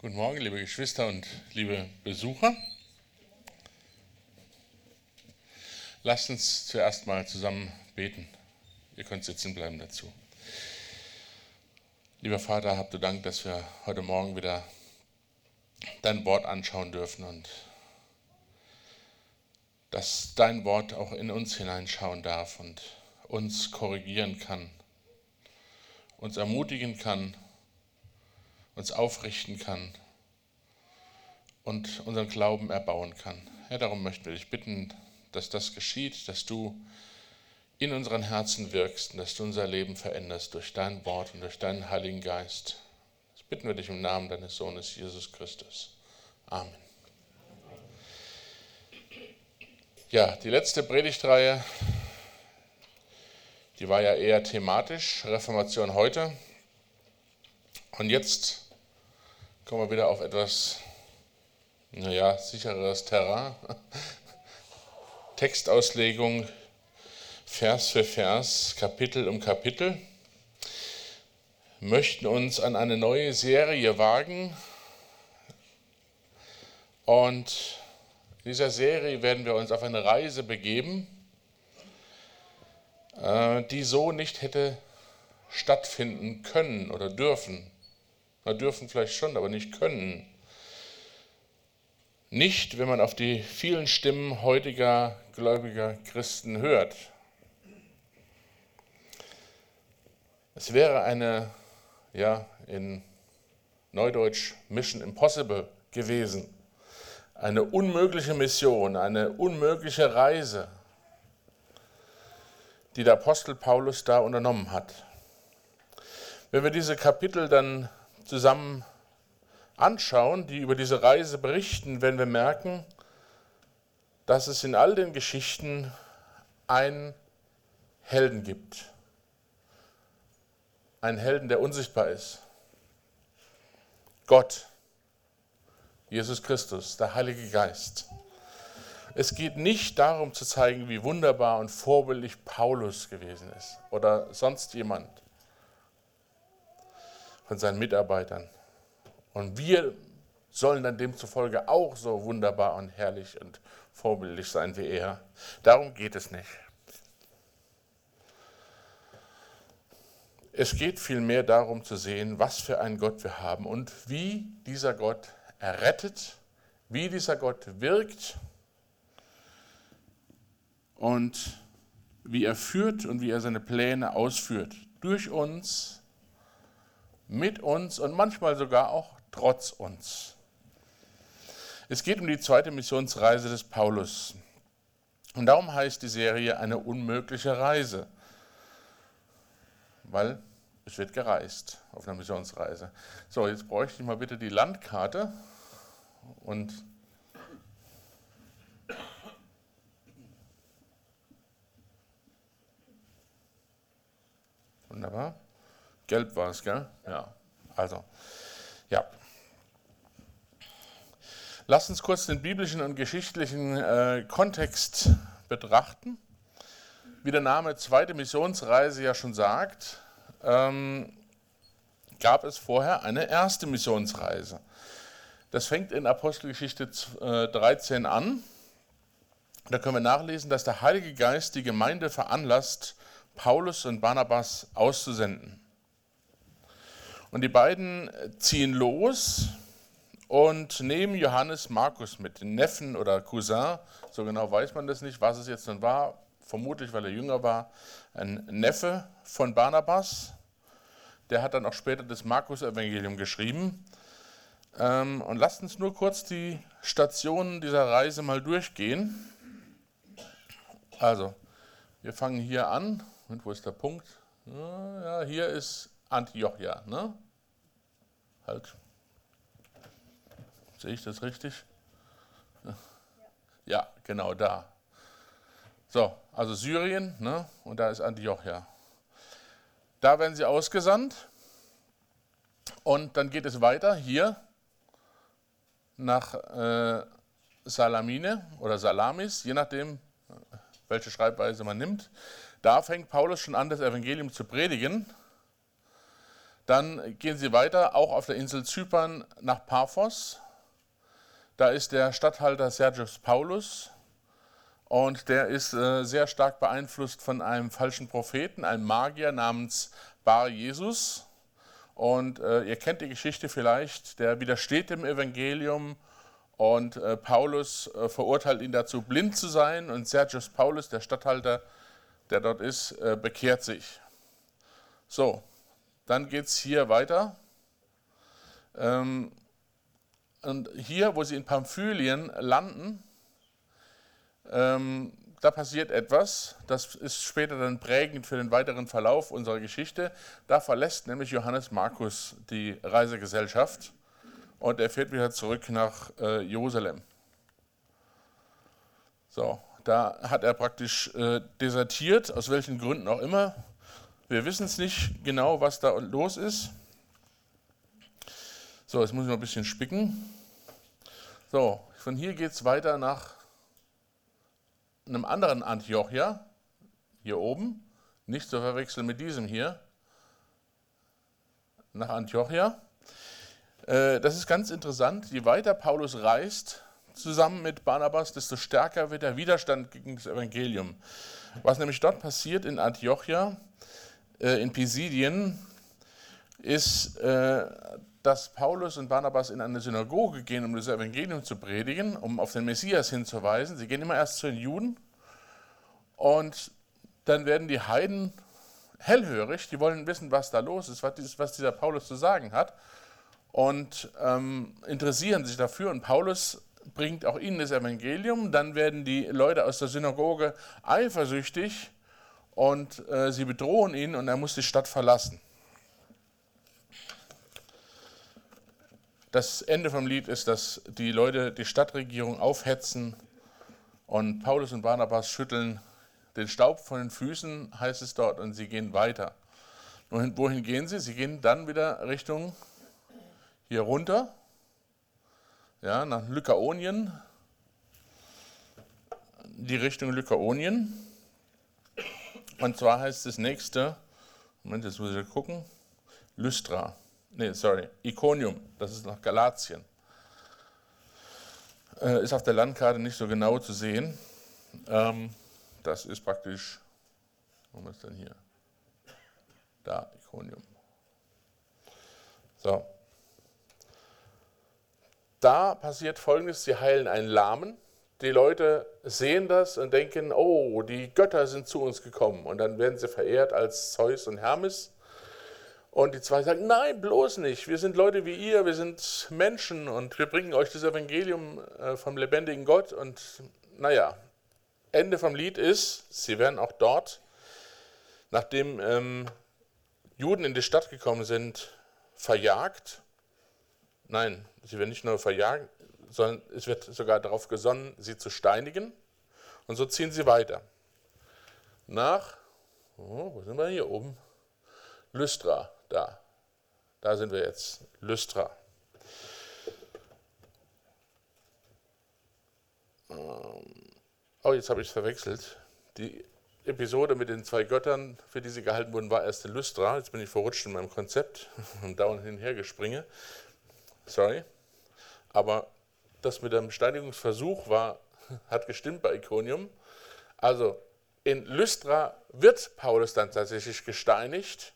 Guten Morgen, liebe Geschwister und liebe Besucher. Lasst uns zuerst mal zusammen beten. Ihr könnt sitzen bleiben dazu. Lieber Vater, habt du Dank, dass wir heute Morgen wieder dein Wort anschauen dürfen und dass dein Wort auch in uns hineinschauen darf und uns korrigieren kann, uns ermutigen kann, uns aufrichten kann und unseren Glauben erbauen kann. Herr, darum möchten wir dich bitten, dass das geschieht, dass du in unseren Herzen wirkst und dass du unser Leben veränderst durch dein Wort und durch deinen Heiligen Geist. Das bitten wir dich im Namen deines Sohnes Jesus Christus. Amen. Ja, die letzte Predigtreihe, die war ja eher thematisch, Reformation heute. Und jetzt kommen wir wieder auf etwas, sichereres Terrain. Textauslegung, Vers für Vers, Kapitel um Kapitel. Wir möchten uns an eine neue Serie wagen. Und in dieser Serie werden wir uns auf eine Reise begeben, die so nicht hätte stattfinden können oder dürfen. Wir dürfen vielleicht schon, aber nicht können. Nicht, wenn man auf die vielen Stimmen heutiger gläubiger Christen hört. Es wäre eine, in Neudeutsch Mission Impossible gewesen. Eine unmögliche Mission, eine unmögliche Reise, die der Apostel Paulus da unternommen hat. Wenn wir diese Kapitel dann zusammen anschauen, die über diese Reise berichten, werden wir merken, dass es in all den Geschichten einen Helden gibt. Einen Helden, der unsichtbar ist. Gott, Jesus Christus, der Heilige Geist. Es geht nicht darum zu zeigen, wie wunderbar und vorbildlich Paulus gewesen ist oder sonst jemand von seinen Mitarbeitern. Und wir sollen dann demzufolge auch so wunderbar und herrlich und vorbildlich sein wie er. Darum geht es nicht. Es geht vielmehr darum zu sehen, was für einen Gott wir haben und wie dieser Gott errettet, wie dieser Gott wirkt und wie er führt und wie er seine Pläne ausführt. Durch uns, mit uns und manchmal sogar auch trotz uns. Es geht um die zweite Missionsreise des Paulus. Und darum heißt die Serie eine unmögliche Reise. Weil es wird gereist auf einer Missionsreise. So, jetzt bräuchte ich mal bitte die Landkarte. Und wunderbar. Gelb war es, gell? Ja. Also, ja. Lasst uns kurz den biblischen und geschichtlichen Kontext betrachten. Wie der Name zweite Missionsreise ja schon sagt, gab es vorher eine erste Missionsreise. Das fängt in Apostelgeschichte 13 an. Da können wir nachlesen, dass der Heilige Geist die Gemeinde veranlasst, Paulus und Barnabas auszusenden. Und die beiden ziehen los und nehmen Johannes Markus mit, den Neffen oder Cousin, so genau weiß man das nicht, was es jetzt dann war, vermutlich, weil er jünger war, ein Neffe von Barnabas. Der hat dann auch später das Markus-Evangelium geschrieben. Und lasst uns nur kurz die Stationen dieser Reise mal durchgehen. Also, wir fangen hier an. Und wo ist der Punkt? Ja, hier ist Antiochia, ne? Halt. Sehe ich das richtig? Ja, genau da. So, also Syrien, ne? Und da ist Antiochia. Da werden sie ausgesandt und dann geht es weiter hier nach Salamine oder Salamis, je nachdem, welche Schreibweise man nimmt. Da fängt Paulus schon an, das Evangelium zu predigen. Dann gehen sie weiter, auch auf der Insel Zypern, nach Paphos. Da ist der Statthalter Sergius Paulus und der ist sehr stark beeinflusst von einem falschen Propheten, einem Magier namens Bar Jesus. Und ihr kennt die Geschichte vielleicht, der widersteht dem Evangelium und Paulus verurteilt ihn dazu, blind zu sein, und Sergius Paulus, der Statthalter, der dort ist, bekehrt sich. So, dann geht es hier weiter. Und hier, wo sie in Pamphylien landen, da passiert etwas, das ist später dann prägend für den weiteren Verlauf unserer Geschichte. Da verlässt nämlich Johannes Markus die Reisegesellschaft und er fährt wieder zurück nach Jerusalem. So, da hat er praktisch desertiert, aus welchen Gründen auch immer. Wir wissen es nicht genau, was da los ist. So, jetzt muss ich noch ein bisschen spicken. So, von hier geht es weiter nach einem anderen Antiochia, hier oben, nicht zu verwechseln mit diesem hier, nach Antiochia. Das ist ganz interessant, je weiter Paulus reist, zusammen mit Barnabas, desto stärker wird der Widerstand gegen das Evangelium. Was nämlich dort passiert in Antiochia, in Pisidien, ist, dass Paulus und Barnabas in eine Synagoge gehen, um das Evangelium zu predigen, um auf den Messias hinzuweisen. Sie gehen immer erst zu den Juden und dann werden die Heiden hellhörig, die wollen wissen, was da los ist, was dieser Paulus zu sagen hat, und interessieren sich dafür, und Paulus bringt auch ihnen das Evangelium. Dann werden die Leute aus der Synagoge eifersüchtig und sie bedrohen ihn und er muss die Stadt verlassen. Das Ende vom Lied ist, dass die Leute die Stadtregierung aufhetzen und Paulus und Barnabas schütteln den Staub von den Füßen, heißt es dort, und sie gehen weiter. Und wohin gehen sie? Sie gehen dann wieder Richtung hier runter, ja, nach Lykaonien, die Richtung Lykaonien. Und zwar heißt das nächste, Moment, jetzt muss ich gucken, Iconium, das ist nach Galatien. Ist auf der Landkarte nicht so genau zu sehen. Das ist praktisch, wo ist denn hier? Da, Iconium. So. Da passiert Folgendes, sie heilen einen Lahmen. Die Leute sehen das und denken, oh, die Götter sind zu uns gekommen. Und dann werden sie verehrt als Zeus und Hermes. Und die zwei sagen, nein, bloß nicht. Wir sind Leute wie ihr, wir sind Menschen und wir bringen euch das Evangelium vom lebendigen Gott. Und naja, Ende vom Lied ist, sie werden auch dort, nachdem Juden in die Stadt gekommen sind, verjagt. Nein, sie werden nicht nur verjagt, sondern es wird sogar darauf gesonnen, sie zu steinigen. Und so ziehen sie weiter. Wo sind wir hier oben? Lystra, da sind wir jetzt, Lystra. Oh, jetzt habe ich es verwechselt. Die Episode mit den zwei Göttern, für die sie gehalten wurden, war erst in Lystra. Jetzt bin ich verrutscht in meinem Konzept und dauernd hin und her gespringe. Sorry. Aber das mit dem Steinigungsversuch hat gestimmt bei Iconium. Also in Lystra wird Paulus dann tatsächlich gesteinigt.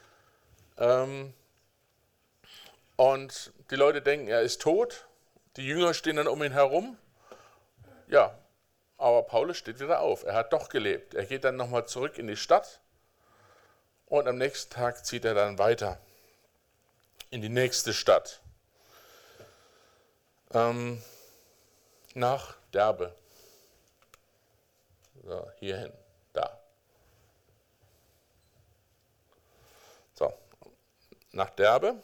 Und die Leute denken, er ist tot. Die Jünger stehen dann um ihn herum. Ja, aber Paulus steht wieder auf. Er hat doch gelebt. Er geht dann nochmal zurück in die Stadt und am nächsten Tag zieht er dann weiter in die nächste Stadt. Nach Derbe. So, hierhin, da. So, nach Derbe.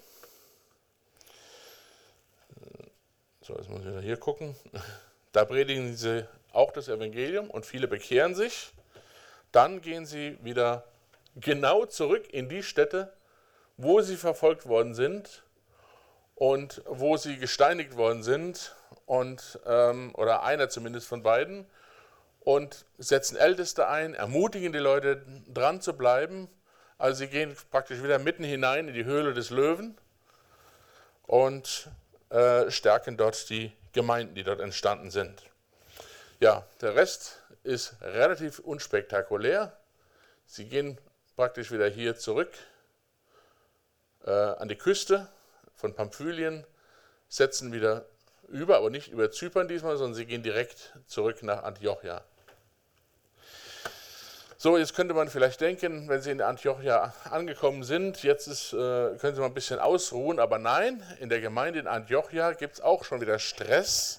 So, jetzt muss ich wieder hier gucken. Da predigen sie auch das Evangelium und viele bekehren sich. Dann gehen sie wieder genau zurück in die Städte, wo sie verfolgt worden sind und wo sie gesteinigt worden sind, oder einer zumindest von beiden, und setzen Älteste ein, ermutigen die Leute dran zu bleiben, Also sie gehen praktisch wieder mitten hinein in die Höhle des Löwen und stärken dort die Gemeinden, die dort entstanden sind. Ja, der Rest ist relativ unspektakulär. Sie gehen praktisch wieder hier zurück an die Küste von Pamphylien, setzen wieder über, aber nicht über Zypern diesmal, sondern sie gehen direkt zurück nach Antiochia. So, jetzt könnte man vielleicht denken, wenn Sie in Antiochia angekommen sind, jetzt können Sie mal ein bisschen ausruhen, aber nein, in der Gemeinde in Antiochia gibt es auch schon wieder Stress,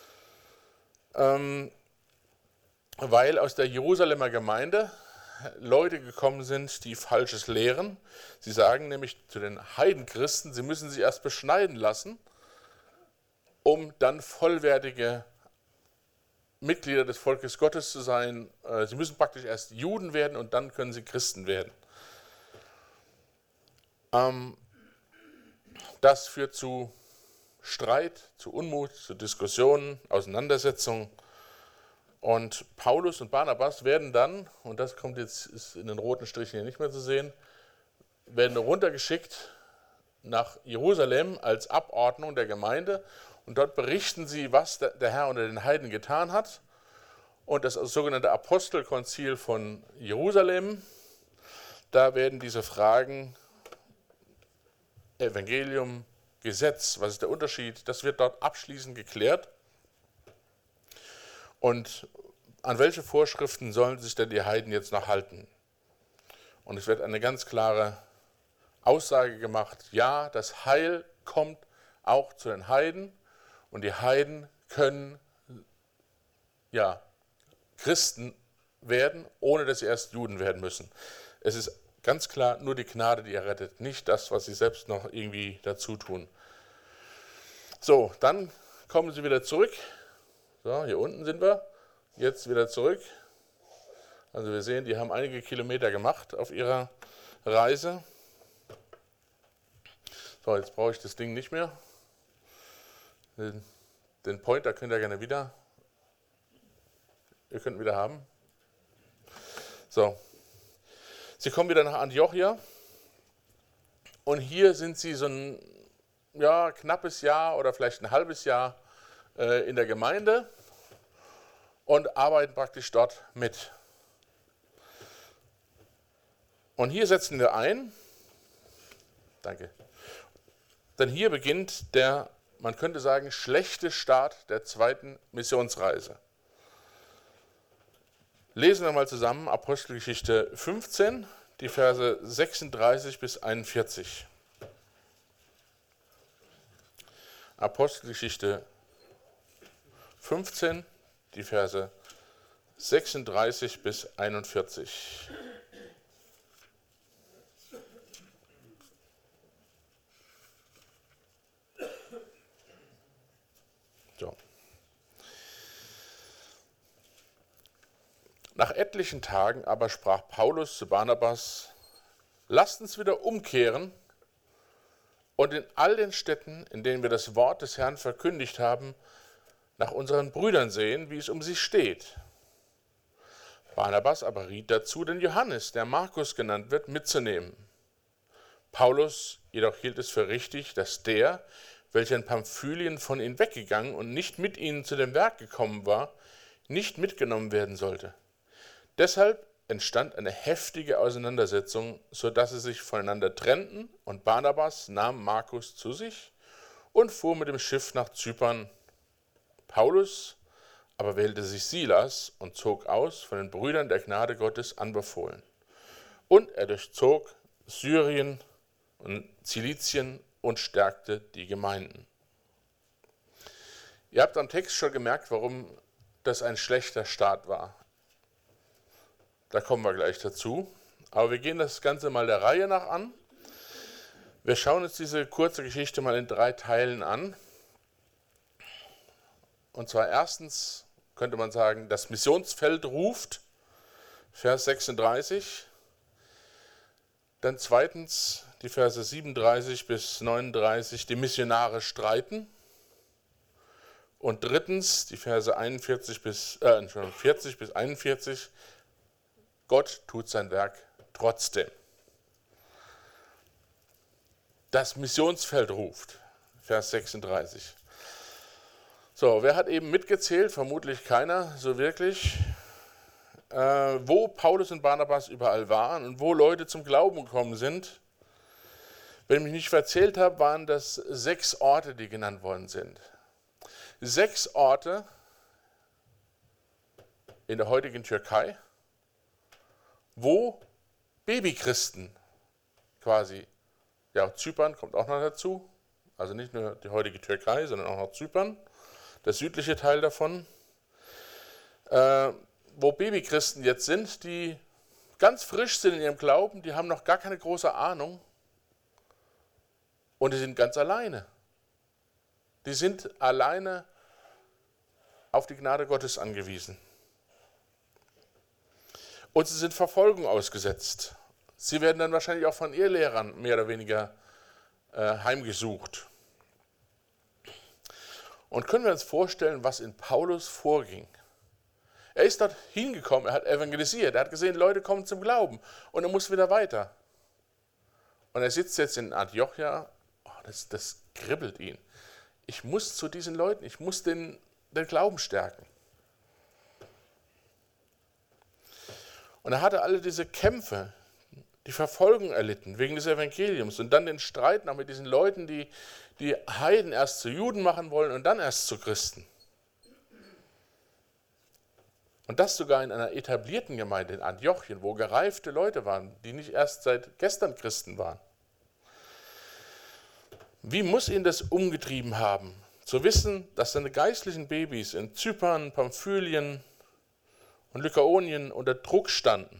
weil aus der Jerusalemer Gemeinde Leute gekommen sind, die Falsches lehren. Sie sagen nämlich zu den Heidenchristen, sie müssen sich erst beschneiden lassen, um dann vollwertige Mitglieder des Volkes Gottes zu sein. Sie müssen praktisch erst Juden werden und dann können sie Christen werden. Das führt zu Streit, zu Unmut, zu Diskussionen, Auseinandersetzungen. Und Paulus und Barnabas werden dann, und das kommt jetzt ist in den roten Strichen hier nicht mehr zu sehen, werden runtergeschickt nach Jerusalem als Abordnung der Gemeinde. Und dort berichten sie, was der Herr unter den Heiden getan hat. Und das sogenannte Apostelkonzil von Jerusalem, da werden diese Fragen, Evangelium, Gesetz, was ist der Unterschied, das wird dort abschließend geklärt. Und an welche Vorschriften sollen sich denn die Heiden jetzt noch halten? Und es wird eine ganz klare Aussage gemacht, ja, das Heil kommt auch zu den Heiden. Und die Heiden können ja Christen werden, ohne dass sie erst Juden werden müssen. Es ist ganz klar nur die Gnade, die errettet, nicht das, was sie selbst noch irgendwie dazu tun. So, dann kommen sie wieder zurück. So, hier unten sind wir. Jetzt wieder zurück. Also wir sehen, die haben einige Kilometer gemacht auf ihrer Reise. So, jetzt brauche ich das Ding nicht mehr. Den Pointer könnt ihr gerne wieder. Ihr könnt ihn wieder haben. So. Sie kommen wieder nach Antiochia. Und hier sind sie so ein knappes Jahr oder vielleicht ein halbes Jahr in der Gemeinde und arbeiten praktisch dort mit. Und hier setzen wir ein. Danke. Denn hier beginnt der, man könnte sagen, schlechte Start der zweiten Missionsreise. Lesen wir mal zusammen Apostelgeschichte 15, die Verse 36 bis 41. Apostelgeschichte 15, die Verse 36 bis 41. So. Nach etlichen Tagen aber sprach Paulus zu Barnabas: Lasst uns wieder umkehren und in all den Städten, in denen wir das Wort des Herrn verkündigt haben, nach unseren Brüdern sehen, wie es um sie steht. Barnabas aber riet dazu, den Johannes, der Markus genannt wird, mitzunehmen. Paulus jedoch hielt es für richtig, dass der, welcher in Pamphylien von ihnen weggegangen und nicht mit ihnen zu dem Werk gekommen war, nicht mitgenommen werden sollte. Deshalb entstand eine heftige Auseinandersetzung, sodass sie sich voneinander trennten, und Barnabas nahm Markus zu sich und fuhr mit dem Schiff nach Zypern. Paulus aber wählte sich Silas und zog aus, von den Brüdern der Gnade Gottes anbefohlen. Und er durchzog Syrien und Zilizien und stärkte die Gemeinden. Ihr habt am Text schon gemerkt, warum das ein schlechter Start war. Da kommen wir gleich dazu. Aber wir gehen das Ganze mal der Reihe nach an. Wir schauen uns diese kurze Geschichte mal in 3 Teilen an. Und zwar erstens könnte man sagen, das Missionsfeld ruft, Vers 36. Dann zweitens die Verse 37 bis 39, die Missionare streiten. Und drittens die Verse 40 bis 41, Gott tut sein Werk trotzdem. das Missionsfeld ruft. Vers 36. So, wer hat eben mitgezählt? Vermutlich keiner so wirklich. Wo Paulus und Barnabas überall waren und wo Leute zum Glauben gekommen sind. Wenn ich mich nicht verzählt habe, waren das 6 Orte, die genannt worden sind. 6 Orte in der heutigen Türkei, wo Babychristen quasi, ja, Zypern kommt auch noch dazu, also nicht nur die heutige Türkei, sondern auch noch Zypern, der südliche Teil davon, wo Babychristen jetzt sind, die ganz frisch sind in ihrem Glauben, die haben noch gar keine große Ahnung und die sind ganz alleine. Die sind alleine auf die Gnade Gottes angewiesen. Und sie sind Verfolgung ausgesetzt. Sie werden dann wahrscheinlich auch von Irrlehrern mehr oder weniger heimgesucht. Und können wir uns vorstellen, was in Paulus vorging? Er ist dort hingekommen, er hat evangelisiert, er hat gesehen, Leute kommen zum Glauben und er muss wieder weiter. Und er sitzt jetzt in Antiochia, das kribbelt ihn. Ich muss zu diesen Leuten, ich muss den Glauben stärken. Und er hatte alle diese Kämpfe, die Verfolgung erlitten wegen des Evangeliums und dann den Streit noch mit diesen Leuten, die Heiden erst zu Juden machen wollen und dann erst zu Christen. Und das sogar in einer etablierten Gemeinde in Antiochien, wo gereifte Leute waren, die nicht erst seit gestern Christen waren. Wie muss ihn das umgetrieben haben, zu wissen, dass seine geistlichen Babys in Zypern, Pamphylien und Lykaonien unter Druck standen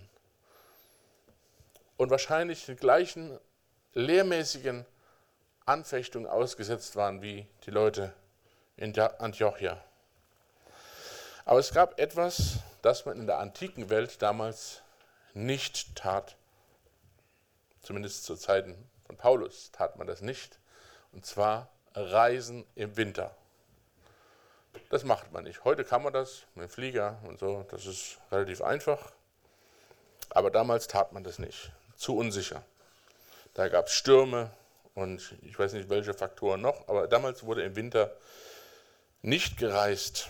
und wahrscheinlich den gleichen lehrmäßigen Anfechtungen ausgesetzt waren wie die Leute in Antiochia. Aber es gab etwas, das man in der antiken Welt damals nicht tat. Zumindest zu Zeiten von Paulus tat man das nicht. Und zwar Reisen im Winter. Das macht man nicht. Heute kann man das mit dem Flieger und so, das ist relativ einfach. Aber damals tat man das nicht. Zu unsicher. Da gab es Stürme und ich weiß nicht, welche Faktoren noch, aber damals wurde im Winter nicht gereist.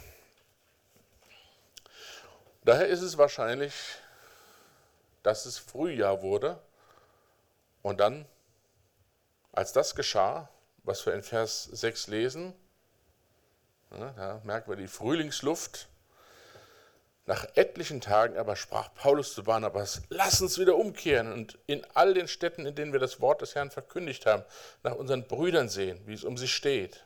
Daher ist es wahrscheinlich, dass es Frühjahr wurde und dann, als das geschah, was wir in Vers 6 lesen, da merken wir die Frühlingsluft. Nach etlichen Tagen aber sprach Paulus zu Barnabas, lass uns wieder umkehren und in all den Städten, in denen wir das Wort des Herrn verkündigt haben, nach unseren Brüdern sehen, wie es um sie steht.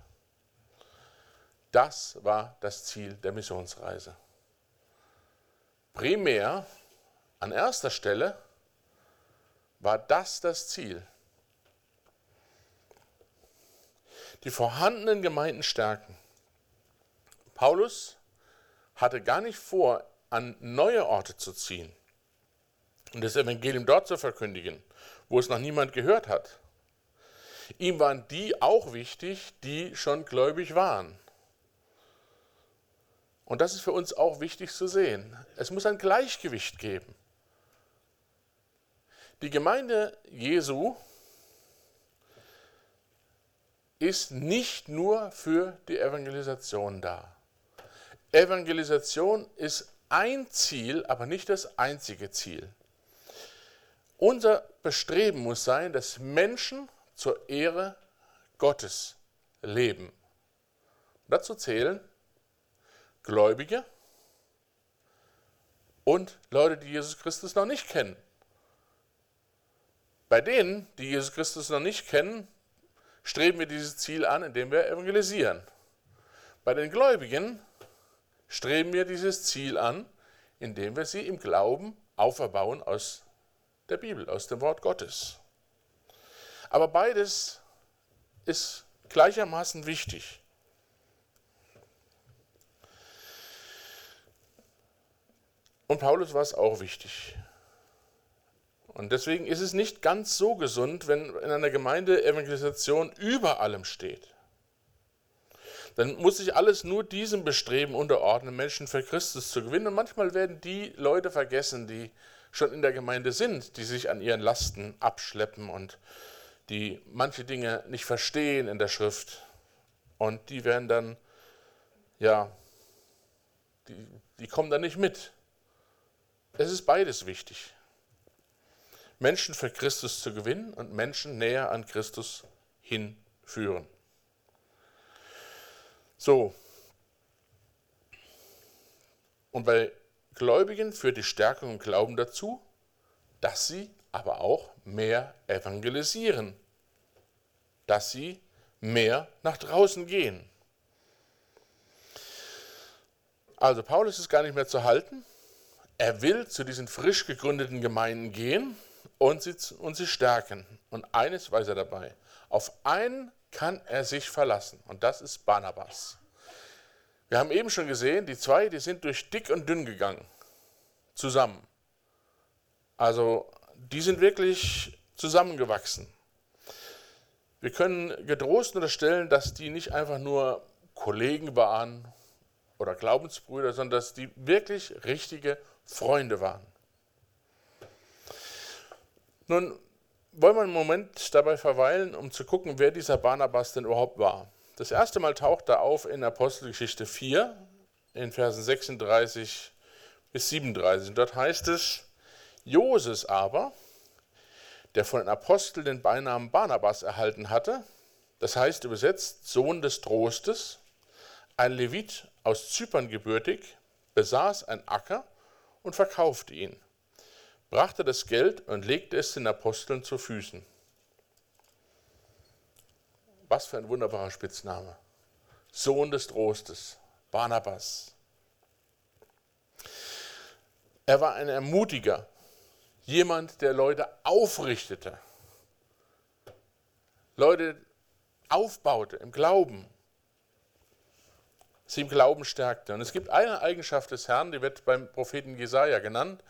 Das war das Ziel der Missionsreise. Primär, an erster Stelle, war das Ziel. Die vorhandenen Gemeinden stärken. Paulus hatte gar nicht vor, an neue Orte zu ziehen und das Evangelium dort zu verkündigen, wo es noch niemand gehört hat. Ihm waren die auch wichtig, die schon gläubig waren. Und das ist für uns auch wichtig zu sehen. Es muss ein Gleichgewicht geben. Die Gemeinde Jesu ist nicht nur für die Evangelisation da. Evangelisation ist ein Ziel, aber nicht das einzige Ziel. Unser Bestreben muss sein, dass Menschen zur Ehre Gottes leben. Und dazu zählen Gläubige und Leute, die Jesus Christus noch nicht kennen. Bei denen, die Jesus Christus noch nicht kennen, streben wir dieses Ziel an, indem wir evangelisieren. Bei den Gläubigen streben wir dieses Ziel an, indem wir sie im Glauben auferbauen aus der Bibel, aus dem Wort Gottes. Aber beides ist gleichermaßen wichtig. Und Paulus war es auch wichtig. Und deswegen ist es nicht ganz so gesund, wenn in einer Gemeinde Evangelisation über allem steht. Dann muss sich alles nur diesem Bestreben unterordnen, Menschen für Christus zu gewinnen. Und manchmal werden die Leute vergessen, die schon in der Gemeinde sind, die sich an ihren Lasten abschleppen und die manche Dinge nicht verstehen in der Schrift. Und die werden dann, ja, die kommen dann nicht mit. Es ist beides wichtig. Menschen für Christus zu gewinnen und Menschen näher an Christus hinführen. So. Und bei Gläubigen führt die Stärkung im Glauben dazu, dass sie aber auch mehr evangelisieren, dass sie mehr nach draußen gehen. Also Paulus ist gar nicht mehr zu halten. Er will zu diesen frisch gegründeten Gemeinden gehen und sie stärken. Und eines weiß er dabei: Auf einen kann er sich verlassen, und das ist Barnabas. Wir haben eben schon gesehen, die zwei, die sind durch dick und dünn gegangen, zusammen. Also die sind wirklich zusammengewachsen. Wir können getrost unterstellen, dass die nicht einfach nur Kollegen waren oder Glaubensbrüder, sondern dass die wirklich richtige Freunde waren. Nun wollen wir einen Moment dabei verweilen, um zu gucken, wer dieser Barnabas denn überhaupt war. Das erste Mal taucht er auf in Apostelgeschichte 4, in Versen 36 bis 37. Und dort heißt es: Joses aber, der von den Aposteln den Beinamen Barnabas erhalten hatte, das heißt übersetzt Sohn des Trostes, ein Levit aus Zypern gebürtig, besaß einen Acker und verkaufte ihn, brachte das Geld und legte es den Aposteln zu Füßen. Was für ein wunderbarer Spitzname. Sohn des Trostes, Barnabas. Er war ein Ermutiger, jemand, der Leute aufrichtete, Leute aufbaute im Glauben, sie im Glauben stärkte. Und es gibt eine Eigenschaft des Herrn, die wird beim Propheten Jesaja genannt.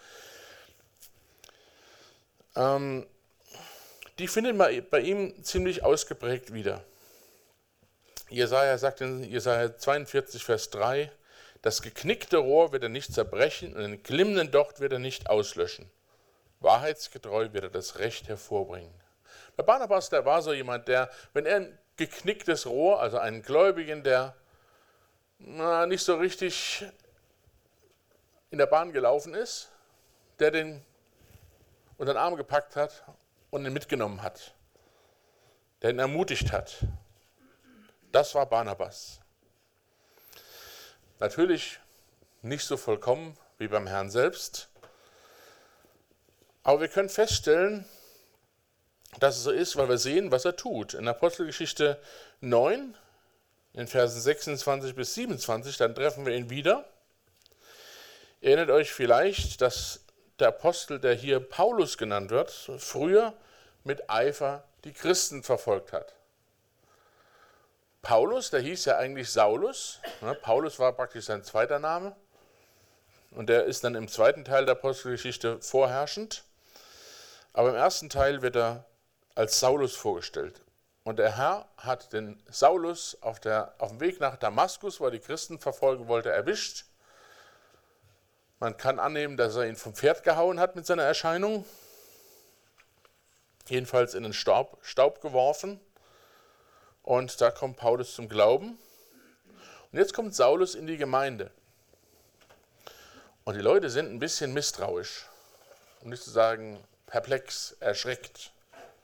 Die findet man bei ihm ziemlich ausgeprägt wieder. Jesaja sagt in Jesaja 42, Vers 3, das geknickte Rohr wird er nicht zerbrechen und den glimmenden Docht wird er nicht auslöschen. Wahrheitsgetreu wird er das Recht hervorbringen. Der Barnabas, der war so jemand, der, wenn er ein geknicktes Rohr, also einen Gläubigen, der nicht so richtig in der Bahn gelaufen ist, der den unter den Arm gepackt hat und ihn mitgenommen hat, der ihn ermutigt hat. Das war Barnabas. Natürlich nicht so vollkommen wie beim Herrn selbst, aber wir können feststellen, dass es so ist, weil wir sehen, was er tut. In Apostelgeschichte 9, in Versen 26 bis 27, dann treffen wir ihn wieder. Ihr erinnert euch vielleicht, dass der Apostel, der hier Paulus genannt wird, früher mit Eifer die Christen verfolgt hat. Paulus, der hieß ja eigentlich Saulus. Paulus war praktisch sein zweiter Name. Und der ist dann im zweiten Teil der Apostelgeschichte vorherrschend. Aber im ersten Teil wird er als Saulus vorgestellt. Und der Herr hat den Saulus auf dem Weg nach Damaskus, wo er die Christen verfolgen wollte, erwischt. Man kann annehmen, dass er ihn vom Pferd gehauen hat mit seiner Erscheinung. Jedenfalls in den Staub geworfen. Und da kommt Paulus zum Glauben. Und jetzt kommt Saulus in die Gemeinde. Und die Leute sind ein bisschen misstrauisch, um nicht zu sagen perplex, erschreckt.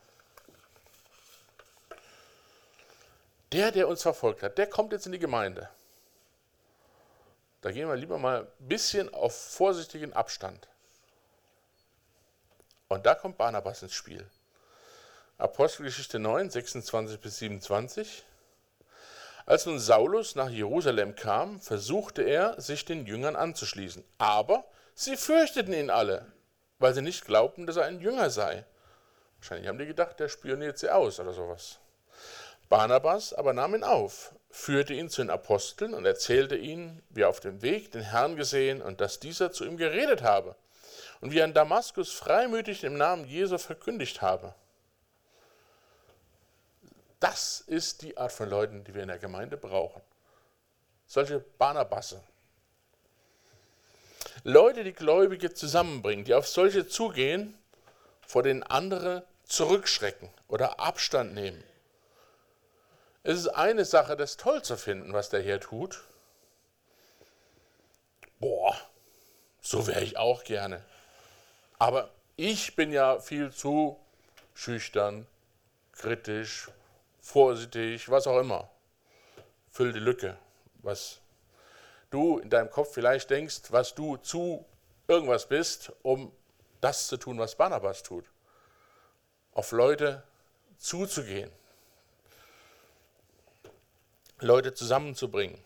Der uns verfolgt hat, der kommt jetzt in die Gemeinde. Da gehen wir lieber mal ein bisschen auf vorsichtigen Abstand. Und da kommt Barnabas ins Spiel. Apostelgeschichte 9, 26 bis 27. Als nun Saulus nach Jerusalem kam, versuchte er, sich den Jüngern anzuschließen. Aber sie fürchteten ihn alle, weil sie nicht glaubten, dass er ein Jünger sei. Wahrscheinlich haben die gedacht, der spioniert sie aus oder sowas. Barnabas aber nahm ihn auf, führte ihn zu den Aposteln und erzählte ihnen, wie er auf dem Weg den Herrn gesehen und dass dieser zu ihm geredet habe und wie er in Damaskus freimütig im Namen Jesu verkündigt habe. Das ist die Art von Leuten, die wir in der Gemeinde brauchen. Solche Barnabasse. Leute, die Gläubige zusammenbringen, die auf solche zugehen, vor denen andere zurückschrecken oder Abstand nehmen. Es ist eine Sache, das toll zu finden, was der Herr tut. Boah, so wäre ich auch gerne. Aber ich bin ja viel zu schüchtern, kritisch, vorsichtig, was auch immer. Füll die Lücke, was du in deinem Kopf vielleicht denkst, was du zu irgendwas bist, um das zu tun, was Barnabas tut. Auf Leute zuzugehen, Leute zusammenzubringen.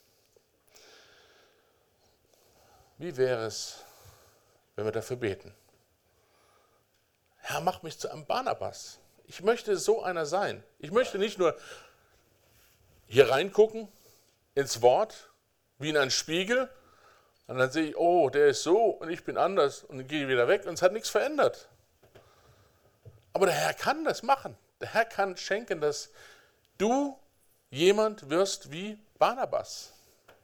Wie wäre es, wenn wir dafür beten? Herr, mach mich zu einem Barnabas. Ich möchte so einer sein. Ich möchte nicht nur hier reingucken ins Wort, wie in einen Spiegel, und dann sehe ich, oh, der ist so und ich bin anders und dann gehe ich wieder weg und es hat nichts verändert. Aber der Herr kann das machen. Der Herr kann schenken, dass du jemand wirst wie Barnabas.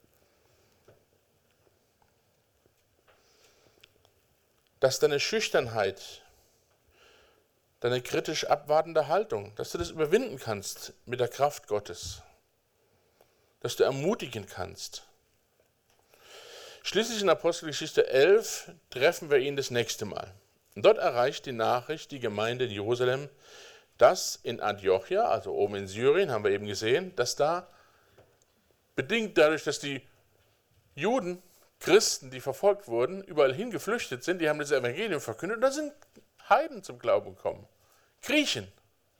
Dass deine Schüchternheit, deine kritisch abwartende Haltung, dass du das überwinden kannst mit der Kraft Gottes. Dass du ermutigen kannst. Schließlich in Apostelgeschichte 11 treffen wir ihn das nächste Mal. Und dort erreicht die Nachricht die Gemeinde in Jerusalem, dass in Antiochia, also oben in Syrien, haben wir eben gesehen, dass da bedingt dadurch, dass die Juden, Christen, die verfolgt wurden, überall hin geflüchtet sind, die haben das Evangelium verkündet und da sind Heiden zum Glauben gekommen. Griechen.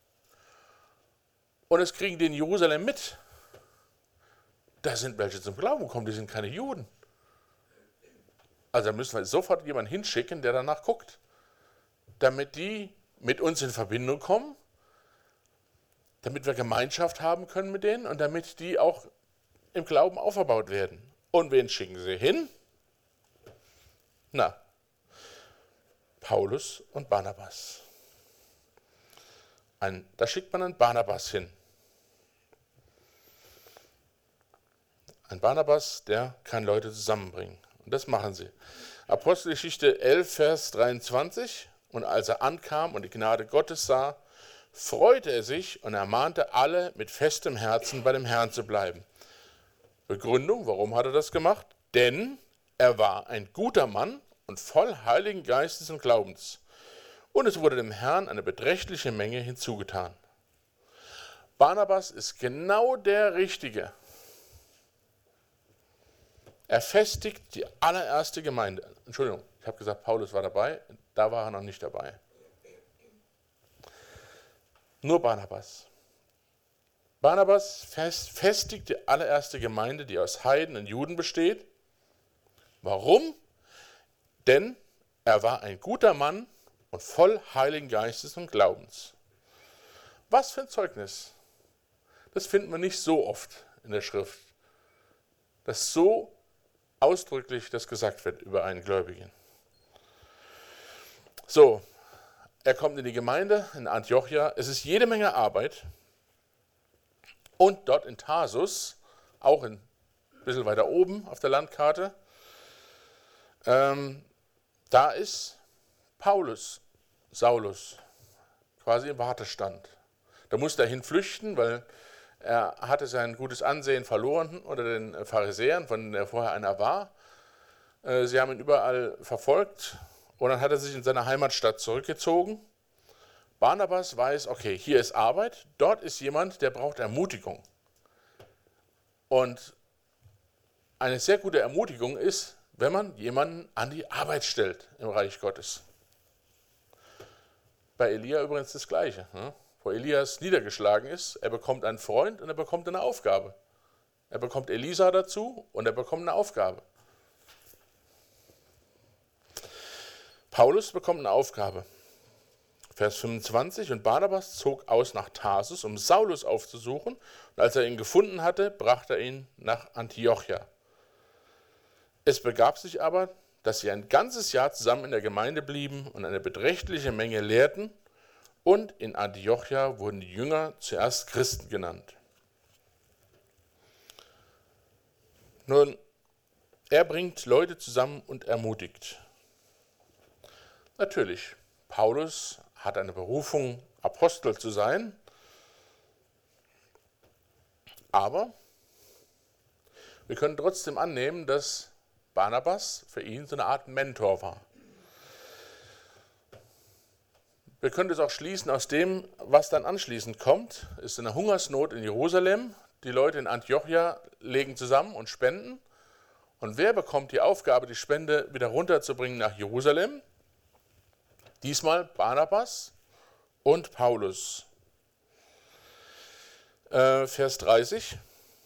Und es kriegen die in Jerusalem mit. Da sind welche zum Glauben gekommen, die sind keine Juden. Also da müssen wir sofort jemanden hinschicken, der danach guckt, damit die mit uns in Verbindung kommen, damit wir Gemeinschaft haben können mit denen und damit die auch im Glauben aufgebaut werden. Und wen schicken sie hin? Na, Paulus und Barnabas. Da schickt man einen Barnabas hin. Ein Barnabas, der kann Leute zusammenbringen. Und das machen sie. Apostelgeschichte 11, Vers 23. Und als er ankam und die Gnade Gottes sah, freute er sich und ermahnte alle, mit festem Herzen bei dem Herrn zu bleiben. Begründung, warum hat er das gemacht? Denn er war ein guter Mann und voll Heiligen Geistes und Glaubens. Und es wurde dem Herrn eine beträchtliche Menge hinzugetan. Barnabas ist genau der Richtige. Er festigt die allererste Gemeinde. Entschuldigung, ich habe gesagt, Paulus war dabei, da war er noch nicht dabei. Nur Barnabas. Barnabas festigt die allererste Gemeinde, die aus Heiden und Juden besteht. Warum? Denn er war ein guter Mann und voll Heiligen Geistes und Glaubens. Was für ein Zeugnis. Das finden wir nicht so oft in der Schrift, dass so ausdrücklich das gesagt wird über einen Gläubigen. So, er kommt in die Gemeinde in Antiochia. Es ist jede Menge Arbeit. Und dort in Tarsus, auch ein bisschen weiter oben auf der Landkarte, da ist Saulus, quasi im Wartestand. Da musste er hin flüchten, weil er hatte sein gutes Ansehen verloren unter den Pharisäern, von denen er vorher einer war. Sie haben ihn überall verfolgt und dann hat er sich in seine Heimatstadt zurückgezogen. Barnabas weiß, okay, hier ist Arbeit, dort ist jemand, der braucht Ermutigung. Und eine sehr gute Ermutigung ist, wenn man jemanden an die Arbeit stellt im Reich Gottes. Bei Elia übrigens das Gleiche. Wo Elias niedergeschlagen ist, er bekommt einen Freund und er bekommt eine Aufgabe. Er bekommt Elisa dazu und er bekommt eine Aufgabe. Paulus bekommt eine Aufgabe. Vers 25, und Barnabas zog aus nach Tarsus, um Saulus aufzusuchen, und als er ihn gefunden hatte, brachte er ihn nach Antiochia. Es begab sich aber, dass sie ein ganzes Jahr zusammen in der Gemeinde blieben und eine beträchtliche Menge lehrten, und in Antiochia wurden die Jünger zuerst Christen genannt. Nun, er bringt Leute zusammen und ermutigt. Natürlich, Paulus hat eine Berufung, Apostel zu sein, aber wir können trotzdem annehmen, dass Barnabas für ihn so eine Art Mentor war. Wir können das auch schließen aus dem, was dann anschließend kommt. Es ist eine Hungersnot in Jerusalem. Die Leute in Antiochia legen zusammen und spenden. Und wer bekommt die Aufgabe, die Spende wieder runterzubringen nach Jerusalem? Diesmal Barnabas und Paulus. Vers 30.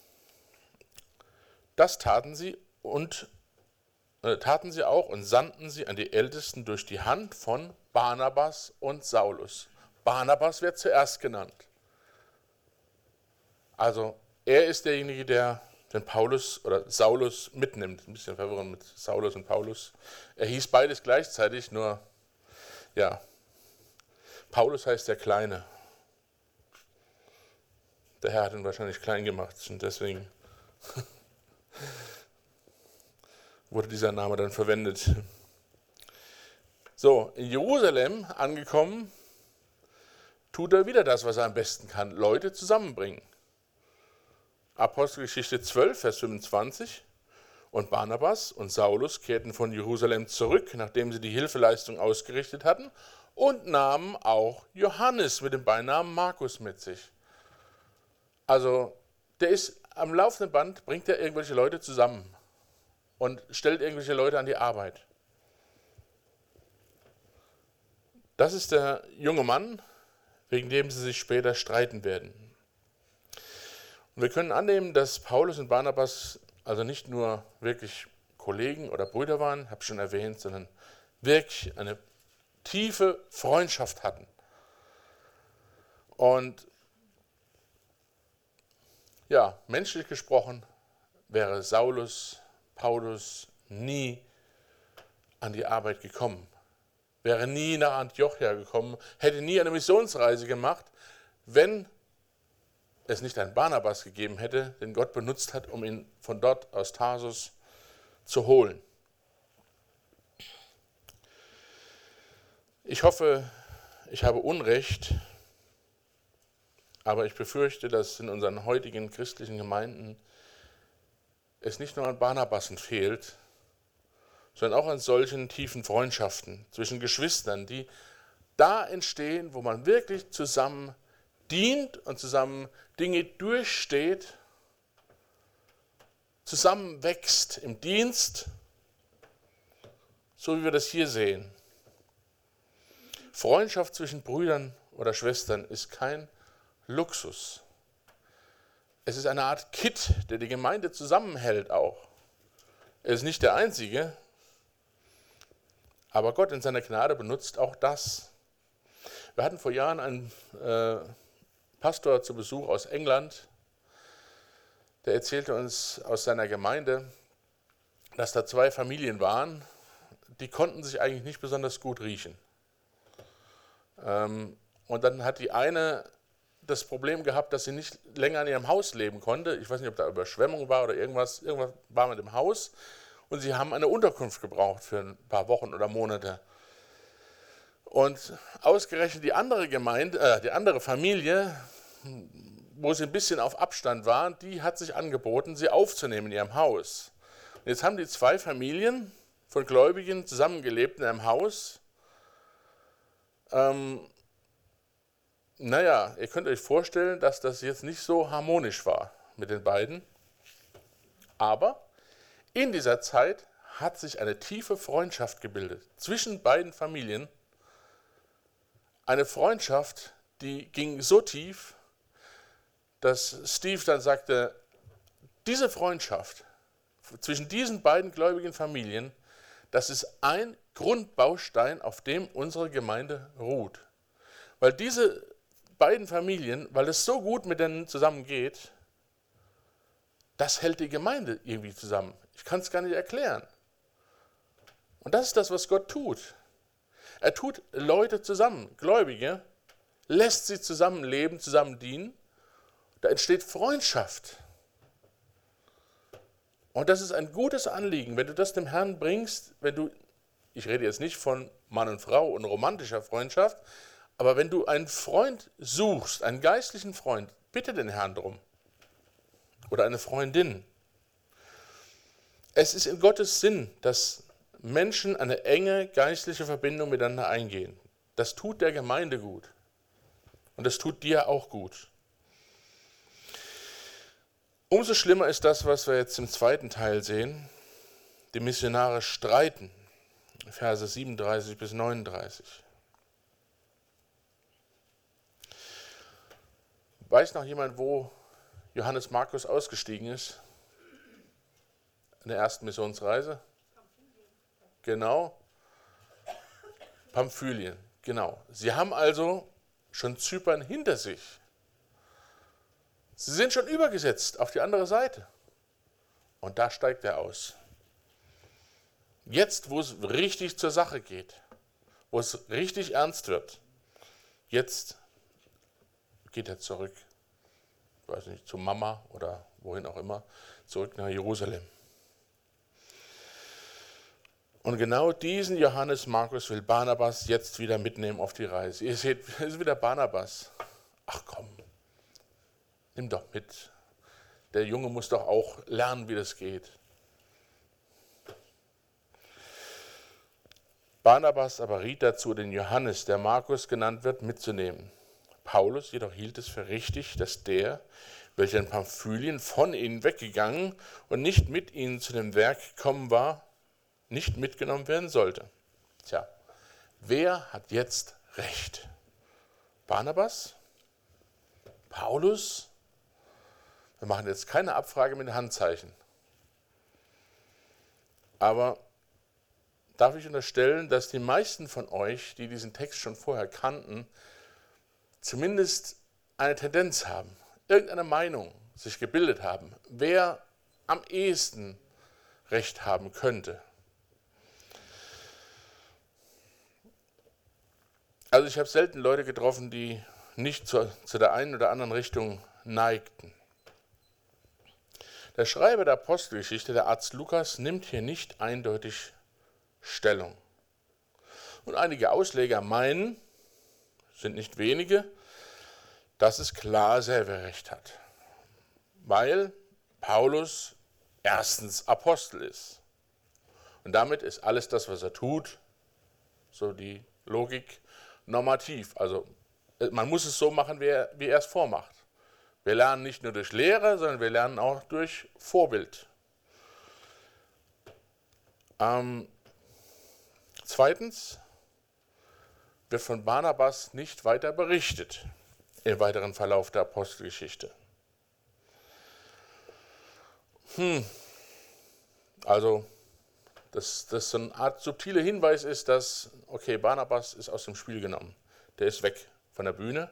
Das taten sie auch und sandten sie an die Ältesten durch die Hand von Barnabas und Saulus. Barnabas wird zuerst genannt. Also er ist derjenige, der den Paulus oder Saulus mitnimmt. Ein bisschen verwirrend mit Saulus und Paulus. Er hieß beides gleichzeitig, nur ja, Paulus heißt der Kleine. Der Herr hat ihn wahrscheinlich klein gemacht und deswegen wurde dieser Name dann verwendet. So, in Jerusalem angekommen, tut er wieder das, was er am besten kann, Leute zusammenbringen. Apostelgeschichte 12, Vers 25. Und Barnabas und Saulus kehrten von Jerusalem zurück, nachdem sie die Hilfeleistung ausgerichtet hatten, und nahmen auch Johannes mit dem Beinamen Markus mit sich. Also, der ist am laufenden Band, bringt er irgendwelche Leute zusammen und stellt irgendwelche Leute an die Arbeit. Das ist der junge Mann, wegen dem sie sich später streiten werden. Und wir können annehmen, dass Paulus und Barnabas also nicht nur wirklich Kollegen oder Brüder waren, habe ich schon erwähnt, sondern wirklich eine tiefe Freundschaft hatten. Und ja, menschlich gesprochen wäre Paulus nie an die Arbeit gekommen, wäre nie nach Antiochia gekommen, hätte nie eine Missionsreise gemacht, wenn es nicht einen Barnabas gegeben hätte, den Gott benutzt hat, um ihn von dort aus Tarsus zu holen. Ich hoffe, ich habe Unrecht, aber ich befürchte, dass in unseren heutigen christlichen Gemeinden es nicht nur an Barnabasen fehlt, sondern auch an solchen tiefen Freundschaften zwischen Geschwistern, die da entstehen, wo man wirklich zusammen dient und zusammen Dinge durchsteht, zusammen wächst im Dienst, so wie wir das hier sehen. Freundschaft zwischen Brüdern oder Schwestern ist kein Luxus. Es ist eine Art Kitt, der die Gemeinde zusammenhält auch. Er ist nicht der einzige, aber Gott in seiner Gnade benutzt auch das. Wir hatten vor Jahren einen Pastor zu Besuch aus England, der erzählte uns aus seiner Gemeinde, dass da zwei Familien waren, die konnten sich eigentlich nicht besonders gut riechen. Und dann hat die eine das Problem gehabt, dass sie nicht länger in ihrem Haus leben konnte. Ich weiß nicht, ob da Überschwemmung war oder irgendwas war mit dem Haus. Und sie haben eine Unterkunft gebraucht für ein paar Wochen oder Monate. Und ausgerechnet die andere Familie, wo sie ein bisschen auf Abstand waren, die hat sich angeboten, sie aufzunehmen in ihrem Haus. Und jetzt haben die zwei Familien von Gläubigen zusammengelebt in einem Haus. Ihr könnt euch vorstellen, dass das jetzt nicht so harmonisch war mit den beiden. Aber in dieser Zeit hat sich eine tiefe Freundschaft gebildet zwischen beiden Familien. Eine Freundschaft, die ging so tief, dass Steve dann sagte, diese Freundschaft zwischen diesen beiden gläubigen Familien, das ist ein Grundbaustein, auf dem unsere Gemeinde ruht. Weil diese beiden Familien, weil es so gut mit denen zusammengeht, das hält die Gemeinde irgendwie zusammen. Ich kann es gar nicht erklären. Und das ist das, was Gott tut. Er tut Leute zusammen, Gläubige, lässt sie zusammen leben, zusammen dienen. Da entsteht Freundschaft. Und das ist ein gutes Anliegen, wenn du das dem Herrn bringst, ich rede jetzt nicht von Mann und Frau und romantischer Freundschaft, Aber wenn du einen Freund suchst, einen geistlichen Freund, bitte den Herrn drum. Oder eine Freundin. Es ist in Gottes Sinn, dass Menschen eine enge geistliche Verbindung miteinander eingehen. Das tut der Gemeinde gut. Und das tut dir auch gut. Umso schlimmer ist das, was wir jetzt im zweiten Teil sehen. Die Missionare streiten. Verse 37 bis 39. Weiß noch jemand, wo Johannes Markus ausgestiegen ist? In der ersten Missionsreise? Genau. Pamphylien, genau. Sie haben also schon Zypern hinter sich. Sie sind schon übergesetzt auf die andere Seite. Und da steigt er aus. Jetzt, wo es richtig zur Sache geht, wo es richtig ernst wird, jetzt geht er zurück, ich weiß nicht, zu Mama oder wohin auch immer, zurück nach Jerusalem. Und genau diesen Johannes Markus will Barnabas jetzt wieder mitnehmen auf die Reise. Ihr seht, es ist wieder Barnabas. Ach komm, nimm doch mit. Der Junge muss doch auch lernen, wie das geht. Barnabas aber riet dazu, den Johannes, der Markus genannt wird, mitzunehmen. Paulus jedoch hielt es für richtig, dass der, welcher in Pamphylien von ihnen weggegangen und nicht mit ihnen zu dem Werk gekommen war, nicht mitgenommen werden sollte. Tja, wer hat jetzt recht? Barnabas? Paulus? Wir machen jetzt keine Abfrage mit Handzeichen. Aber darf ich unterstellen, dass die meisten von euch, die diesen Text schon vorher kannten, zumindest eine Tendenz haben, irgendeine Meinung sich gebildet haben, wer am ehesten Recht haben könnte. Also ich habe selten Leute getroffen, die nicht zu der einen oder anderen Richtung neigten. Der Schreiber der Apostelgeschichte, der Arzt Lukas, nimmt hier nicht eindeutig Stellung. Und einige Ausleger meinen, sind nicht wenige, dass es klar selber recht hat. Weil Paulus erstens Apostel ist. Und damit ist alles das, was er tut, so die Logik, normativ. Also man muss es so machen, wie er es vormacht. Wir lernen nicht nur durch Lehre, sondern wir lernen auch durch Vorbild. Zweitens wird von Barnabas nicht weiter berichtet im weiteren Verlauf der Apostelgeschichte. Also, dass das so eine Art subtiler Hinweis ist, dass, okay, Barnabas ist aus dem Spiel genommen. Der ist weg von der Bühne.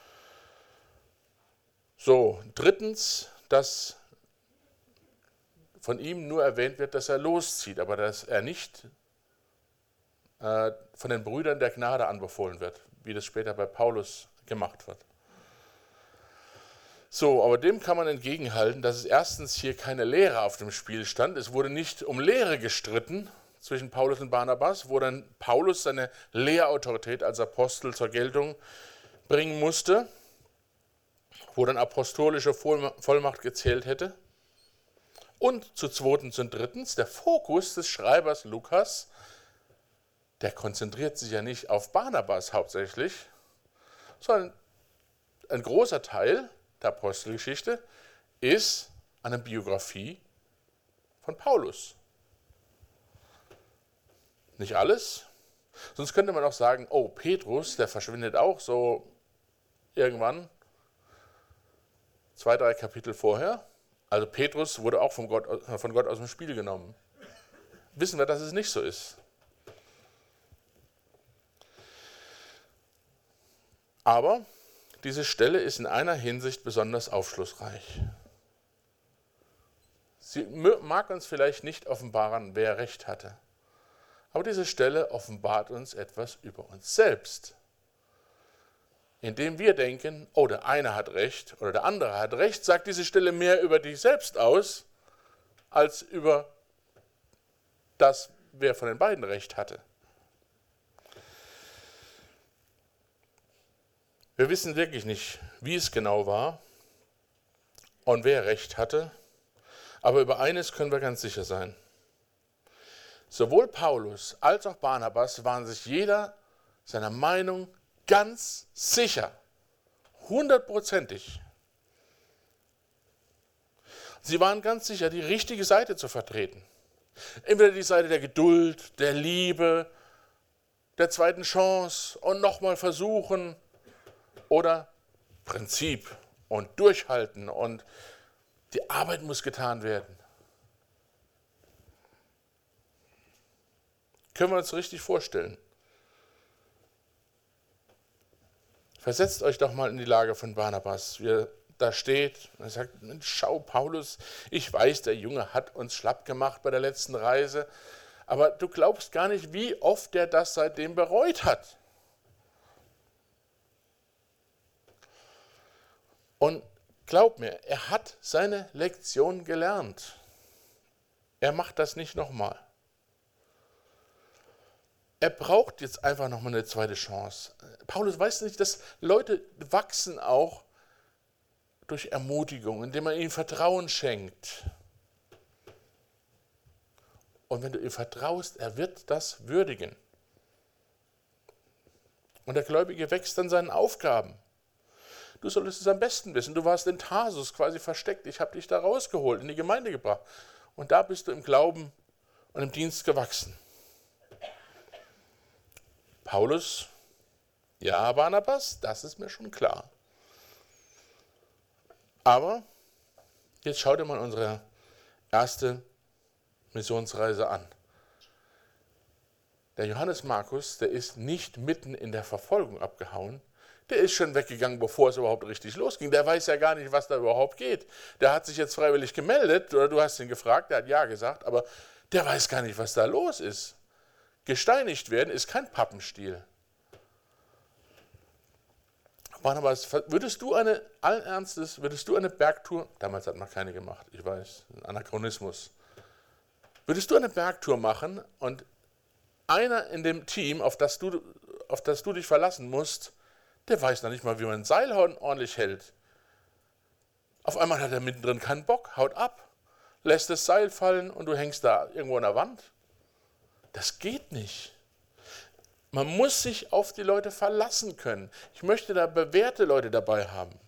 So, drittens, dass von ihm nur erwähnt wird, dass er loszieht, aber dass er nicht von den Brüdern der Gnade anbefohlen wird, wie das später bei Paulus gemacht wird. So, aber dem kann man entgegenhalten, dass es erstens hier keine Lehre auf dem Spiel stand. Es wurde nicht um Lehre gestritten zwischen Paulus und Barnabas, wo dann Paulus seine Lehrautorität als Apostel zur Geltung bringen musste, wo dann apostolische Vollmacht gezählt hätte. Und zu zweitens und drittens, der Fokus des Schreibers Lukas, der konzentriert sich ja nicht auf Barnabas hauptsächlich, sondern ein großer Teil der Apostelgeschichte ist eine Biografie von Paulus. Nicht alles, sonst könnte man auch sagen, oh, Petrus, der verschwindet auch so irgendwann 2, 3 Kapitel vorher. Also Petrus wurde auch von Gott aus dem Spiel genommen. Wissen wir, dass es nicht so ist. Aber diese Stelle ist in einer Hinsicht besonders aufschlussreich. Sie mag uns vielleicht nicht offenbaren, wer recht hatte. Aber diese Stelle offenbart uns etwas über uns selbst. Indem wir denken, oh, der eine hat recht oder der andere hat recht, sagt diese Stelle mehr über dich selbst aus, als über das, wer von den beiden recht hatte. Wir wissen wirklich nicht, wie es genau war und wer recht hatte, aber über eines können wir ganz sicher sein. Sowohl Paulus als auch Barnabas waren sich jeder seiner Meinung ganz sicher, 100%ig. Sie waren ganz sicher, die richtige Seite zu vertreten. Entweder die Seite der Geduld, der Liebe, der zweiten Chance und nochmal versuchen oder Prinzip und durchhalten und die Arbeit muss getan werden. Können wir uns richtig vorstellen. Versetzt euch doch mal in die Lage von Barnabas, wie er da steht und er sagt, Mensch, schau Paulus, ich weiß, der Junge hat uns schlapp gemacht bei der letzten Reise, aber du glaubst gar nicht, wie oft er das seitdem bereut hat. Und glaub mir, er hat seine Lektion gelernt. Er macht das nicht nochmal. Er braucht jetzt einfach nochmal eine zweite Chance. Paulus weiß nicht, dass Leute wachsen auch durch Ermutigung, indem man ihnen Vertrauen schenkt. Und wenn du ihm vertraust, er wird das würdigen. Und der Gläubige wächst an seinen Aufgaben. Du solltest es am besten wissen. Du warst in Tarsus quasi versteckt. Ich habe dich da rausgeholt, in die Gemeinde gebracht. Und da bist du im Glauben und im Dienst gewachsen. Paulus, ja, Barnabas, das ist mir schon klar. Aber jetzt schau dir mal unsere erste Missionsreise an. Der Johannes Markus, der ist nicht mitten in der Verfolgung abgehauen. Der ist schon weggegangen, bevor es überhaupt richtig losging. Der weiß ja gar nicht, was da überhaupt geht. Der hat sich jetzt freiwillig gemeldet, oder du hast ihn gefragt, der hat ja gesagt, aber der weiß gar nicht, was da los ist. Gesteinigt werden ist kein Pappenstiel. Barnabas, würdest du eine Bergtour, damals hat man keine gemacht, ich weiß, ein Anachronismus. Würdest du eine Bergtour machen und einer in dem Team, auf das du dich verlassen musst, der weiß noch nicht mal, wie man ein Seilhorn ordentlich hält. Auf einmal hat er mittendrin keinen Bock, haut ab, lässt das Seil fallen und du hängst da irgendwo an der Wand. Das geht nicht. Man muss sich auf die Leute verlassen können. Ich möchte da bewährte Leute dabei haben.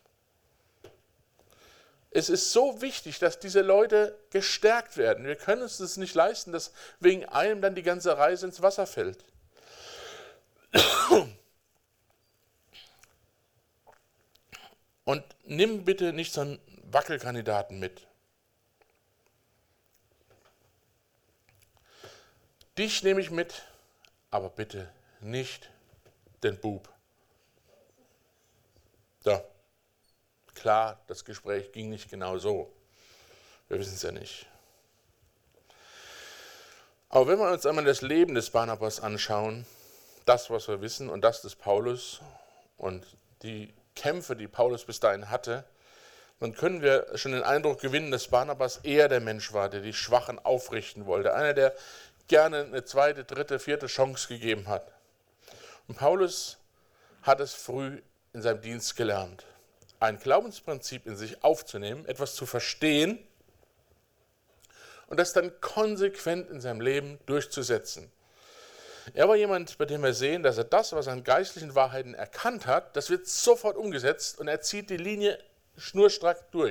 Es ist so wichtig, dass diese Leute gestärkt werden. Wir können uns das nicht leisten, dass wegen einem dann die ganze Reise ins Wasser fällt. Und nimm bitte nicht so einen Wackelkandidaten mit. Dich nehme ich mit, aber bitte nicht den Bub. So. Klar, das Gespräch ging nicht genau so. Wir wissen es ja nicht. Aber wenn wir uns einmal das Leben des Barnabas anschauen, das, was wir wissen, und das des Paulus und die Kämpfe, die Paulus bis dahin hatte, dann können wir schon den Eindruck gewinnen, dass Barnabas eher der Mensch war, der die Schwachen aufrichten wollte. Einer, der gerne eine zweite, dritte, vierte Chance gegeben hat. Und Paulus hat es früh in seinem Dienst gelernt, ein Glaubensprinzip in sich aufzunehmen, etwas zu verstehen und das dann konsequent in seinem Leben durchzusetzen. Er war jemand, bei dem wir sehen, dass er das, was er an geistlichen Wahrheiten erkannt hat, das wird sofort umgesetzt und er zieht die Linie schnurstracks durch.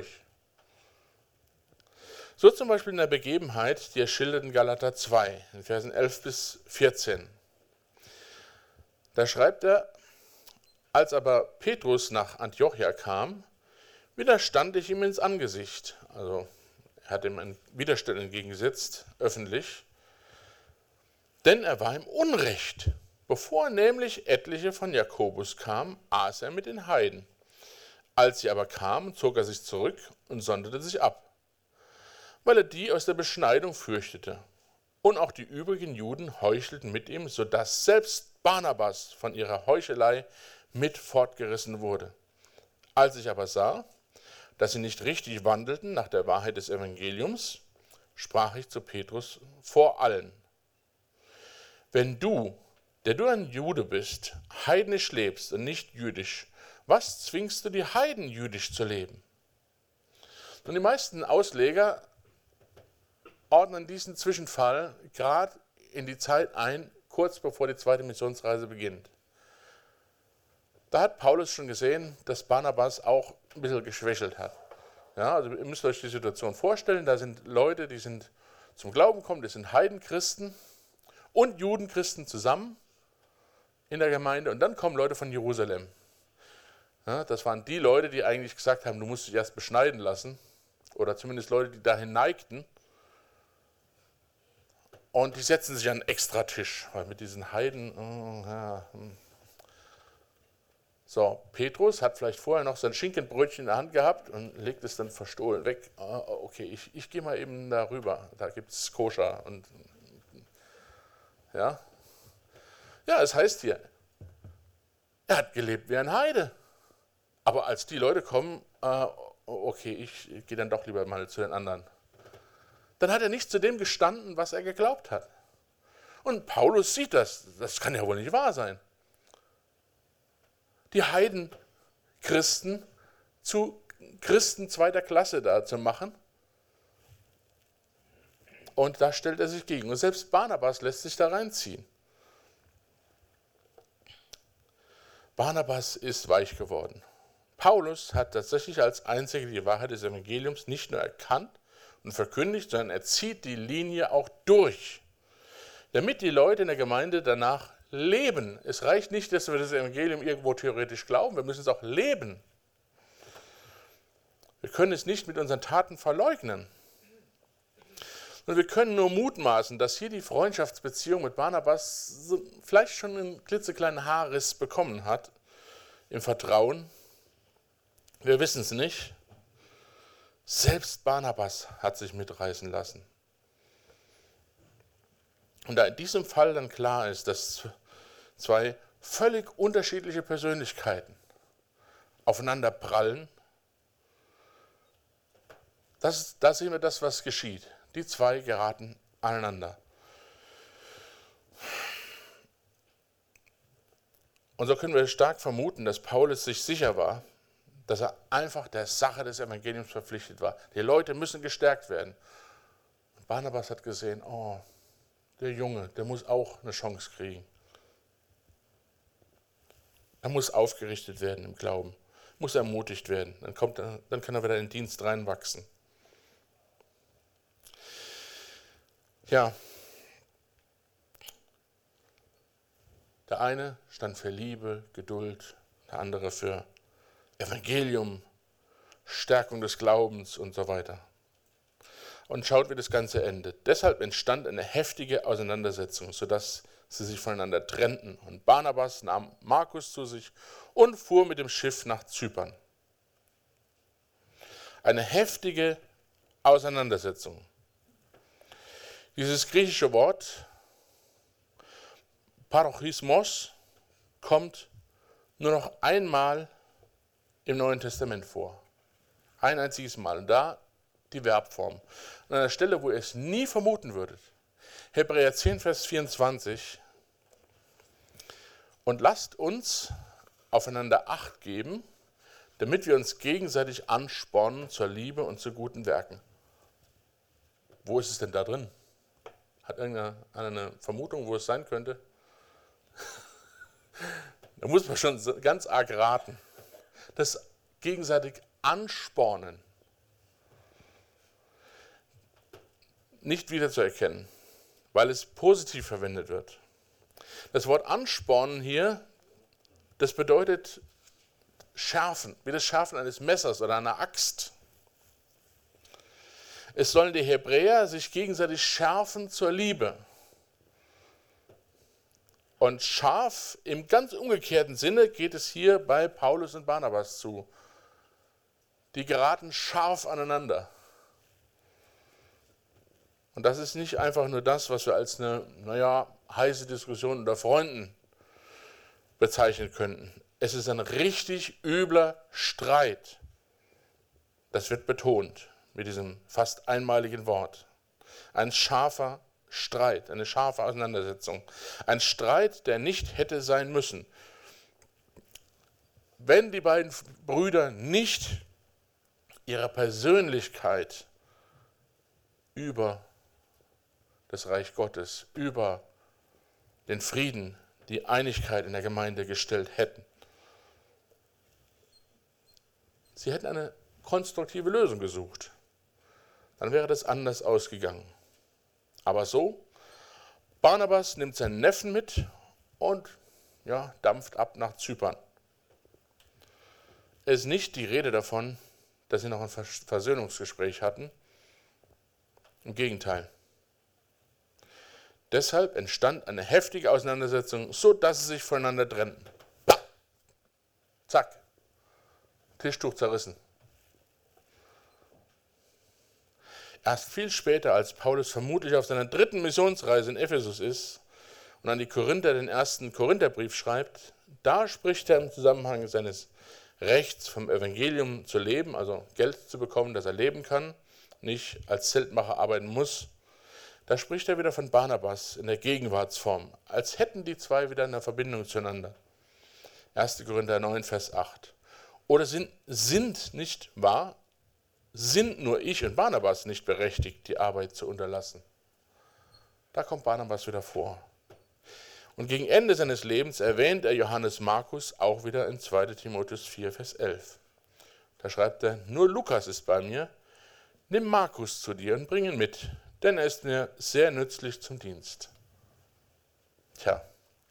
So zum Beispiel in der Begebenheit, die er schildert in Galater 2, in Versen 11 bis 14. Da schreibt er, als aber Petrus nach Antiochia kam, widerstand ich ihm ins Angesicht. Also er hat ihm einen Widerstand entgegengesetzt, öffentlich. Denn er war im Unrecht. Bevor nämlich etliche von Jakobus kamen, aß er mit den Heiden. Als sie aber kamen, zog er sich zurück und sonderte sich ab, weil er die aus der Beschneidung fürchtete. Und auch die übrigen Juden heuchelten mit ihm, sodass selbst Barnabas von ihrer Heuchelei mit fortgerissen wurde. Als ich aber sah, dass sie nicht richtig wandelten nach der Wahrheit des Evangeliums, sprach ich zu Petrus vor allen: Wenn du, der du ein Jude bist, heidnisch lebst und nicht jüdisch, was zwingst du die Heiden, jüdisch zu leben? Und die meisten Ausleger ordnen diesen Zwischenfall gerade in die Zeit ein, kurz bevor die zweite Missionsreise beginnt. Da hat Paulus schon gesehen, dass Barnabas auch ein bisschen geschwächelt hat. Ja, also ihr müsst euch die Situation vorstellen, da sind Leute, die sind zum Glauben gekommen, das sind Heidenchristen und Judenchristen zusammen in der Gemeinde und dann kommen Leute von Jerusalem. Ja, das waren die Leute, die eigentlich gesagt haben, du musst dich erst beschneiden lassen oder zumindest Leute, die dahin neigten. Und die setzen sich an einen Extratisch, weil mit diesen Heiden, So, Petrus hat vielleicht vorher noch sein Schinkenbrötchen in der Hand gehabt und legt es dann verstohlen weg. Okay, ich gehe mal eben da rüber, da gibt es Koscher. Ja, es heißt hier, er hat gelebt wie ein Heide. Aber als die Leute kommen, okay, ich gehe dann doch lieber mal zu den anderen. Dann hat er nicht zu dem gestanden, was er geglaubt hat. Und Paulus sieht das kann ja wohl nicht wahr sein. Die Heidenchristen zu Christen zweiter Klasse da zu machen. Und da stellt er sich gegen. Und selbst Barnabas lässt sich da reinziehen. Barnabas ist weich geworden. Paulus hat tatsächlich als einziger die Wahrheit des Evangeliums nicht nur erkannt und verkündigt, sondern er zieht die Linie auch durch, damit die Leute in der Gemeinde danach leben. Es reicht nicht, dass wir das Evangelium irgendwo theoretisch glauben, wir müssen es auch leben. Wir können es nicht mit unseren Taten verleugnen. Und wir können nur mutmaßen, dass hier die Freundschaftsbeziehung mit Barnabas vielleicht schon einen klitzekleinen Haarriss bekommen hat im Vertrauen. Wir wissen es nicht. Selbst Barnabas hat sich mitreißen lassen. Und da in diesem Fall dann klar ist, dass zwei völlig unterschiedliche Persönlichkeiten aufeinander prallen, da sehen wir das, was geschieht. Die zwei geraten aneinander. Und so können wir stark vermuten, dass Paulus sich sicher war, dass er einfach der Sache des Evangeliums verpflichtet war. Die Leute müssen gestärkt werden. Und Barnabas hat gesehen, der Junge, der muss auch eine Chance kriegen. Er muss aufgerichtet werden im Glauben, muss ermutigt werden. Dann kann er wieder in den Dienst reinwachsen. Ja, der eine stand für Liebe, Geduld, der andere für Evangelium, Stärkung des Glaubens und so weiter. Und schaut, wie das Ganze endet. Deshalb entstand eine heftige Auseinandersetzung, sodass sie sich voneinander trennten. Und Barnabas nahm Markus zu sich und fuhr mit dem Schiff nach Zypern. Eine heftige Auseinandersetzung. Dieses griechische Wort Parochismos kommt nur noch einmal im Neuen Testament vor. Ein einziges Mal. Und da die Verbform. An einer Stelle, wo ihr es nie vermuten würdet. Hebräer 10, Vers 24. Und lasst uns aufeinander Acht geben, damit wir uns gegenseitig anspornen zur Liebe und zu guten Werken. Wo ist es denn da drin? Hat irgendeiner eine Vermutung, wo es sein könnte? Da muss man schon ganz arg raten. Das gegenseitig anspornen. Nicht wiederzuerkennen, weil es positiv verwendet wird. Das Wort anspornen hier, das bedeutet schärfen, wie das Schärfen eines Messers oder einer Axt. Es sollen die Hebräer sich gegenseitig schärfen zur Liebe. Und scharf im ganz umgekehrten Sinne geht es hier bei Paulus und Barnabas zu. Die geraten scharf aneinander. Und das ist nicht einfach nur das, was wir als eine, heiße Diskussion unter Freunden bezeichnen könnten. Es ist ein richtig übler Streit. Das wird betont mit diesem fast einmaligen Wort. Ein scharfer Streit, eine scharfe Auseinandersetzung. Ein Streit, der nicht hätte sein müssen. wenn die beiden Brüder nicht ihre Persönlichkeit über das Reich Gottes, über den Frieden, die Einigkeit in der Gemeinde gestellt hätten. Sie hätten eine konstruktive Lösung gesucht. Dann wäre das anders ausgegangen. Aber so, Barnabas nimmt seinen Neffen mit und dampft ab nach Zypern. Es ist nicht die Rede davon, dass sie noch ein Versöhnungsgespräch hatten. Im Gegenteil. Deshalb entstand eine heftige Auseinandersetzung, so dass sie sich voneinander trennten. Zack. Tischtuch zerrissen. Erst viel später, als Paulus vermutlich auf seiner 3. Missionsreise in Ephesus ist und an die Korinther den 1. Korintherbrief schreibt, da spricht er im Zusammenhang seines Rechts vom Evangelium zu leben, also Geld zu bekommen, dass er leben kann, nicht als Zeltmacher arbeiten muss. Da spricht er wieder von Barnabas in der Gegenwartsform, als hätten die zwei wieder eine Verbindung zueinander. 1. Korinther 9, Vers 8. Oder sind nicht wahr, sind nur ich und Barnabas nicht berechtigt, die Arbeit zu unterlassen. Da kommt Barnabas wieder vor. Und gegen Ende seines Lebens erwähnt er Johannes Markus auch wieder in 2. Timotheus 4, Vers 11. Da schreibt er, nur Lukas ist bei mir, nimm Markus zu dir und bring ihn mit, denn er ist mir sehr nützlich zum Dienst. Tja,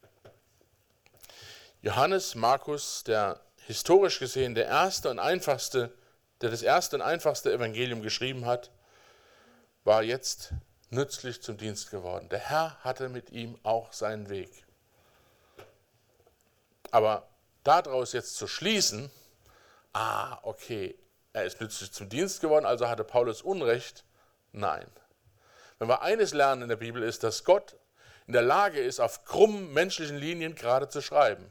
Johannes Markus, der historisch gesehen der das erste und einfachste Evangelium geschrieben hat, war jetzt nützlich zum Dienst geworden. Der Herr hatte mit ihm auch seinen Weg. Aber daraus jetzt zu schließen, okay, er ist nützlich zum Dienst geworden, also hatte Paulus Unrecht, nein. Wenn wir eines lernen in der Bibel ist, dass Gott in der Lage ist, auf krummen menschlichen Linien gerade zu schreiben.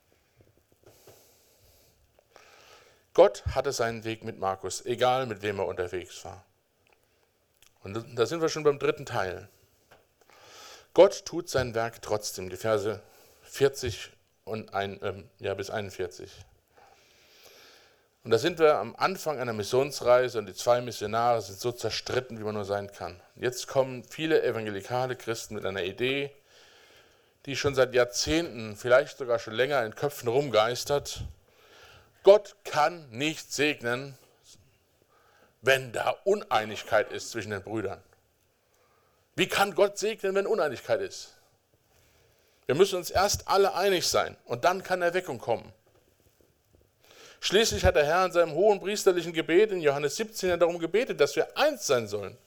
Gott hatte seinen Weg mit Markus, egal mit wem er unterwegs war. Und da sind wir schon beim 3. Teil. Gott tut sein Werk trotzdem, die Verse 40 bis 41. Und da sind wir am Anfang einer Missionsreise und die 2 Missionare sind so zerstritten, wie man nur sein kann. Jetzt kommen viele evangelikale Christen mit einer Idee, die schon seit Jahrzehnten, vielleicht sogar schon länger in Köpfen rumgeistert. Gott kann nicht segnen, wenn da Uneinigkeit ist zwischen den Brüdern. Wie kann Gott segnen, wenn Uneinigkeit ist? Wir müssen uns erst alle einig sein und dann kann Erweckung kommen. Schließlich hat der Herr in seinem hohen priesterlichen Gebet in Johannes 17 darum gebetet, dass wir eins sein sollen.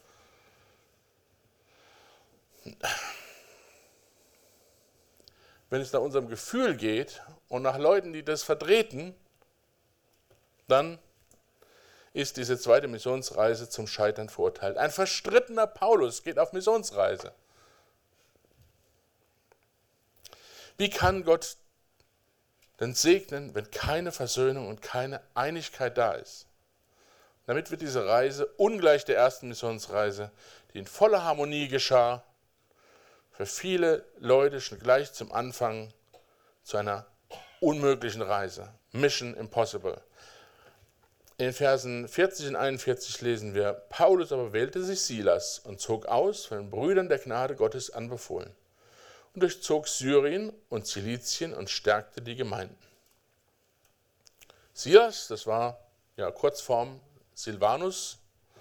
Wenn es nach unserem Gefühl geht und nach Leuten, die das vertreten, dann ist diese 2. Missionsreise zum Scheitern verurteilt. Ein verstrittener Paulus geht auf Missionsreise. Wie kann Gott denn segnen, wenn keine Versöhnung und keine Einigkeit da ist? Damit wird diese Reise ungleich der 1. Missionsreise, die in voller Harmonie geschah, für viele Leute schon gleich zum Anfang zu einer unmöglichen Reise. Mission impossible. In den Versen 40 und 41 lesen wir, Paulus aber wählte sich Silas und zog aus, von den Brüdern der Gnade Gottes anbefohlen, und durchzog Syrien und Zilizien und stärkte die Gemeinden. Silas, das war Kurzform Silvanus.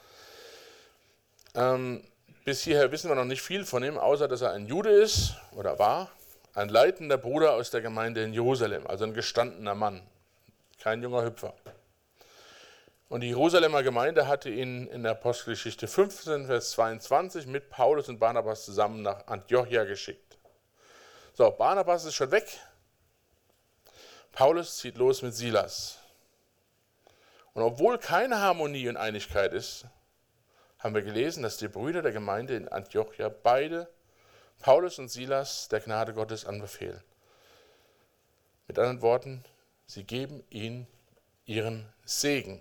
Bis hierher wissen wir noch nicht viel von ihm, außer dass er ein Jude ist oder war, ein leitender Bruder aus der Gemeinde in Jerusalem, also ein gestandener Mann, kein junger Hüpfer. Und die Jerusalemer Gemeinde hatte ihn in der Apostelgeschichte 15, Vers 22 mit Paulus und Barnabas zusammen nach Antiochia geschickt. So, Barnabas ist schon weg. Paulus zieht los mit Silas. Und obwohl keine Harmonie und Einigkeit ist, haben wir gelesen, dass die Brüder der Gemeinde in Antiochia beide, Paulus und Silas, der Gnade Gottes anbefehlen. Mit anderen Worten, sie geben ihnen ihren Segen.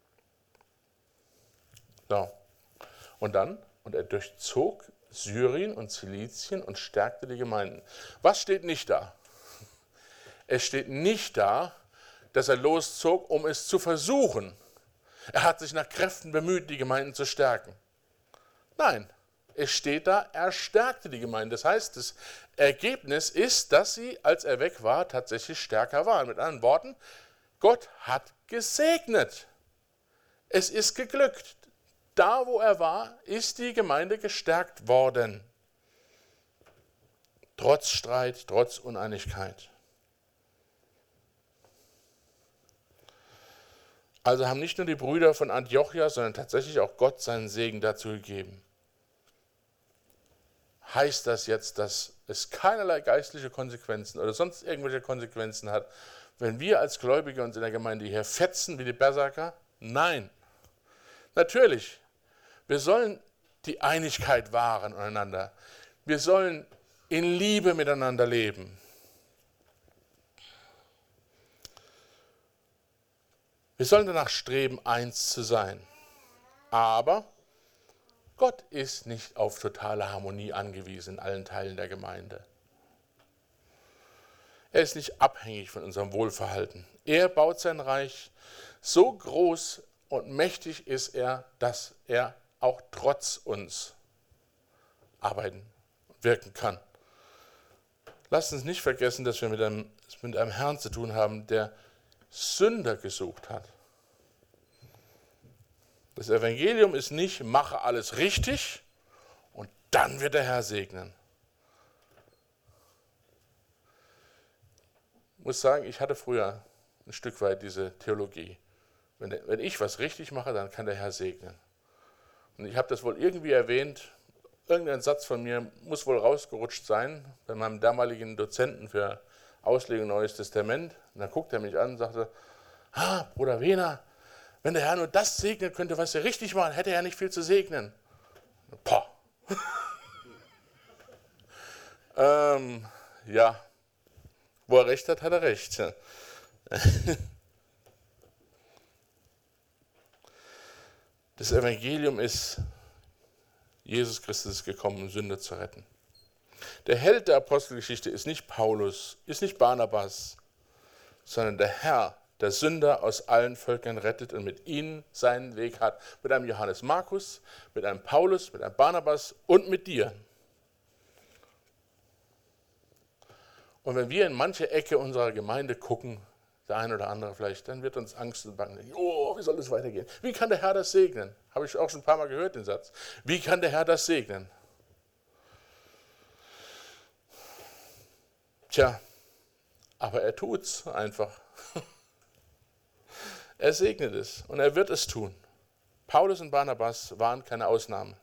So. Und er durchzog Syrien und Zilizien und stärkte die Gemeinden. Was steht nicht da? Es steht nicht da, dass er loszog, um es zu versuchen. Er hat sich nach Kräften bemüht, die Gemeinden zu stärken. Nein, es steht da, er stärkte die Gemeinde. Das heißt, das Ergebnis ist, dass sie, als er weg war, tatsächlich stärker waren. Mit anderen Worten, Gott hat gesegnet. Es ist geglückt. Da, wo er war, ist die Gemeinde gestärkt worden. Trotz Streit, trotz Uneinigkeit. Also haben nicht nur die Brüder von Antiochia, sondern tatsächlich auch Gott seinen Segen dazu gegeben. Heißt das jetzt, dass es keinerlei geistliche Konsequenzen oder sonst irgendwelche Konsequenzen hat, wenn wir als Gläubige uns in der Gemeinde hier fetzen wie die Berserker? Nein. Natürlich, wir sollen die Einigkeit wahren untereinander. Wir sollen in Liebe miteinander leben. Wir sollen danach streben, eins zu sein. Aber Gott ist nicht auf totale Harmonie angewiesen in allen Teilen der Gemeinde. Er ist nicht abhängig von unserem Wohlverhalten. Er baut sein Reich. So groß und mächtig ist er, dass er auch trotz uns arbeiten und wirken kann. Lasst uns nicht vergessen, dass wir mit einem Herrn zu tun haben, der Sünder gesucht hat. Das Evangelium ist nicht, mache alles richtig und dann wird der Herr segnen. Ich muss sagen, ich hatte früher ein Stück weit diese Theologie. Wenn ich was richtig mache, dann kann der Herr segnen. Und ich habe das wohl irgendwie erwähnt, irgendein Satz von mir muss wohl rausgerutscht sein, bei meinem damaligen Dozenten für Auslegung Neues Testament. Und dann guckt er mich an und sagte, Bruder Wehner, wenn der Herr nur das segnen könnte, was er richtig macht, hätte er nicht viel zu segnen. Pah. Ja, wo er recht hat, hat er recht. Das Evangelium ist, Jesus Christus ist gekommen, um Sünder zu retten. Der Held der Apostelgeschichte ist nicht Paulus, ist nicht Barnabas, sondern der Herr, der Sünder aus allen Völkern rettet und mit ihnen seinen Weg hat. Mit einem Johannes Markus, mit einem Paulus, mit einem Barnabas und mit dir. Und wenn wir in manche Ecke unserer Gemeinde gucken, der eine oder andere vielleicht, dann wird uns Angst und Bangen. Oh, wie soll das weitergehen? Wie kann der Herr das segnen? Habe ich auch schon ein paar Mal gehört, den Satz. Wie kann der Herr das segnen? Tja, aber er tut's einfach. Er segnet es und er wird es tun. Paulus und Barnabas waren keine Ausnahme.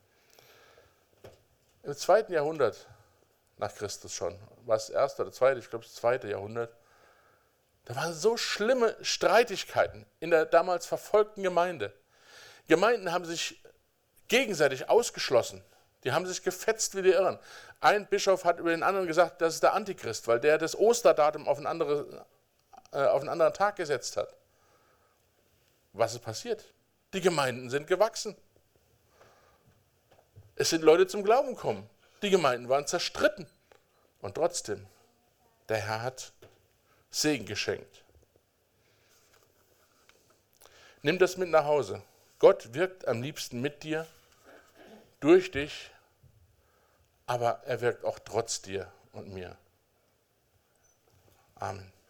Im 2. Jahrhundert nach Christus schon, was das 1. oder 2., ich glaube das 2. Jahrhundert, da waren so schlimme Streitigkeiten in der damals verfolgten Gemeinde. Gemeinden haben sich gegenseitig ausgeschlossen. Die haben sich gefetzt wie die Irren. Ein Bischof hat über den anderen gesagt, das ist der Antichrist, weil der das Osterdatum auf einen anderen Tag gesetzt hat. Was ist passiert? Die Gemeinden sind gewachsen. Es sind Leute zum Glauben gekommen. Die Gemeinden waren zerstritten. Und trotzdem, der Herr hat Segen geschenkt. Nimm das mit nach Hause. Gott wirkt am liebsten mit dir, durch dich, aber er wirkt auch trotz dir und mir. Amen.